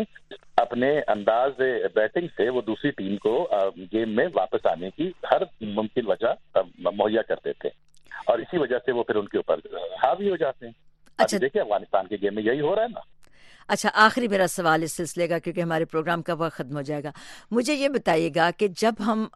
اپنے انداز بیٹنگ سے وہ دوسری ٹیم کو گیم میں واپس آنے کی ہر ممکن وجہ مہیا کر دیتے ہیں، اور اسی وجہ سے وہ پھر ان کے اوپر حاوی ہو جاتے ہیں. اچھا، دیکھیں افغانستان کے گیم میں یہی ہو رہا ہے نا. اچھا، آخری میرا سوال اس سلسلے کا، کیونکہ ہمارے پروگرام کا وقت ختم ہو جائے گا. مجھے یہ بتائیے گا کہ جب ہم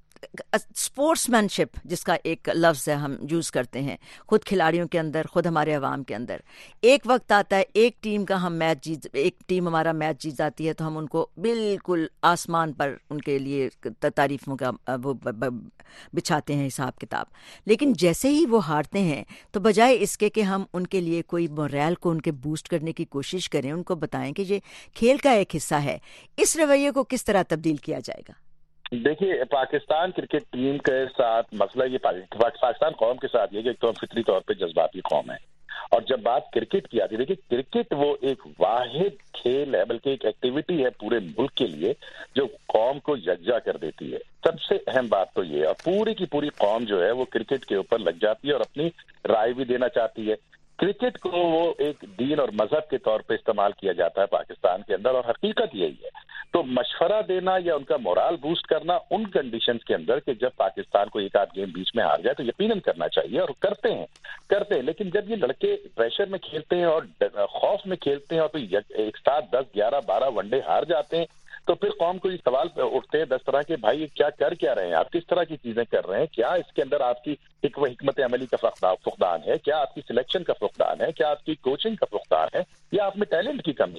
اسپورٹس مین شپ جس کا ایک لفظ ہے ہم یوز کرتے ہیں خود کھلاڑیوں کے اندر، خود ہمارے عوام کے اندر، ایک وقت آتا ہے ایک ٹیم کا ہم ایک ٹیم ہمارا میچ جیت جاتی ہے تو ہم ان کو بالکل آسمان پر ان کے لیے تعریفوں کا وہ بچھاتے ہیں حساب کتاب، لیکن جیسے ہی وہ ہارتے ہیں تو بجائے اس کے کہ ہم ان کے لیے کوئی موریل کو ان کے بوسٹ کرنے کی کوشش کریں، ان کو بتائیں کہ یہ کھیل کا ایک حصہ ہے، اس رویے کو کس طرح تبدیل کیا جائے گا؟ دیکھیے، پاکستان کرکٹ ٹیم کے ساتھ مسئلہ یہ پاکستان قوم کے ساتھ یہ کہ ایک تو ہم فطری طور پہ جذباتی قوم ہے، اور جب بات کرکٹ کی آتی ہے، دیکھیے کرکٹ وہ ایک واحد کھیل ہے، بلکہ ایک ایکٹیویٹی ہے پورے ملک کے لیے جو قوم کو یکجا کر دیتی ہے. سب سے اہم بات تو یہ ہے، اور پوری کی پوری قوم جو ہے وہ کرکٹ کے اوپر لگ جاتی ہے اور اپنی رائے بھی دینا چاہتی ہے. کرکٹ کو وہ ایک دین اور مذہب کے طور پہ استعمال کیا جاتا ہے پاکستان کے اندر، اور حقیقت یہی ہے. تو مشورہ دینا یا ان کا مورال بوسٹ کرنا ان کنڈیشنز کے اندر کہ جب پاکستان کو ایک آدھ گیم بیچ میں ہار جائے تو یقیناً کرنا چاہیے، اور کرتے ہیں. لیکن جب یہ لڑکے پریشر میں کھیلتے ہیں اور خوف میں کھیلتے ہیں اور پھر ایک ساتھ 10 11 12 ون ڈے ہار جاتے ہیں تو پھر قوم کو یہ سوال اٹھتے ہیں 10 طرح کے، بھائی یہ کیا رہے ہیں آپ، کس طرح کی چیزیں کر رہے ہیں، کیا اس کے اندر آپ کی حکمت عملی کا فقدان ہے، کیا آپ کی سلیکشن کا فقدان ہے، کیا آپ کی کوچنگ کا فقدان ہے، یا آپ میں ٹیلنٹ کی کمی ہے.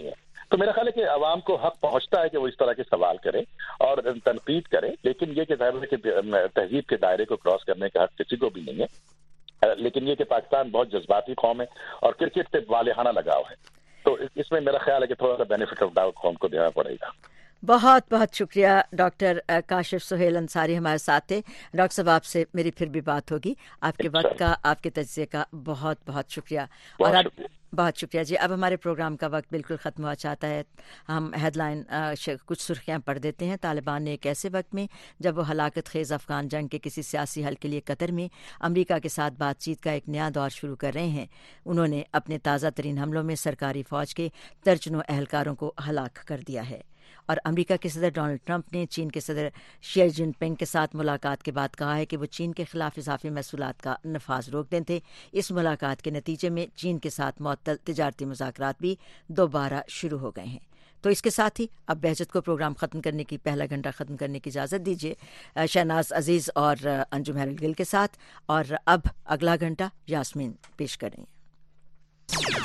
تو میرا خیال ہے کہ عوام کو حق پہنچتا ہے کہ وہ اس طرح کے سوال کرے اور تنقید کرے، لیکن یہ کہ ظاہر ہے کہ تہذیب کے دائرے کو کراس کرنے کا حق کسی کو بھی نہیں ہے، لیکن یہ کہ پاکستان بہت جذباتی قوم ہے اور کرکٹ سے والہانہ لگاؤ ہے، تو اس میں میرا خیال ہے کہ تھوڑا سا بینیفٹ آف ڈاؤٹ قوم کو دینا پڑے گا۔ بہت بہت شکریہ ڈاکٹر کاشف سہیل انصاری ہمارے ساتھ تھے۔ ڈاکٹر صاحب آپ سے میری پھر بھی بات ہوگی۔ آپ کے وقت کا، آپ کے تجزیے کا بہت بہت شکریہ۔ اور اب بہت شکریہ جی۔ اب ہمارے پروگرام کا وقت بالکل ختم ہوا چاہتا ہے۔ ہم ہیڈ لائن کچھ سرخیاں پڑھ دیتے ہیں۔ طالبان نے ایک ایسے وقت میں جب وہ ہلاکت خیز افغان جنگ کے کسی سیاسی حل کے لیے قطر میں امریکہ کے ساتھ بات چیت کا ایک نیا دور شروع کر رہے ہیں، انہوں نے اپنے تازہ ترین حملوں میں سرکاری فوج کے درجنوں اہلکاروں کو ہلاک کر دیا ہے۔ اور امریکہ کے صدر ڈونلڈ ٹرمپ نے چین کے صدر شی جن پنگ کے ساتھ ملاقات کے بعد کہا ہے کہ وہ چین کے خلاف اضافی محصولات کا نفاذ روک دیں تھے۔ اس ملاقات کے نتیجے میں چین کے ساتھ معطل تجارتی مذاکرات بھی دوبارہ شروع ہو گئے ہیں۔ تو اس کے ساتھ ہی اب بہجت کو پروگرام ختم کرنے کی، پہلا گھنٹہ ختم کرنے کی اجازت دیجیے شہناز عزیز اور انجم ہیرل گل کے ساتھ، اور اب اگلا گھنٹہ یاسمین پیش کریں۔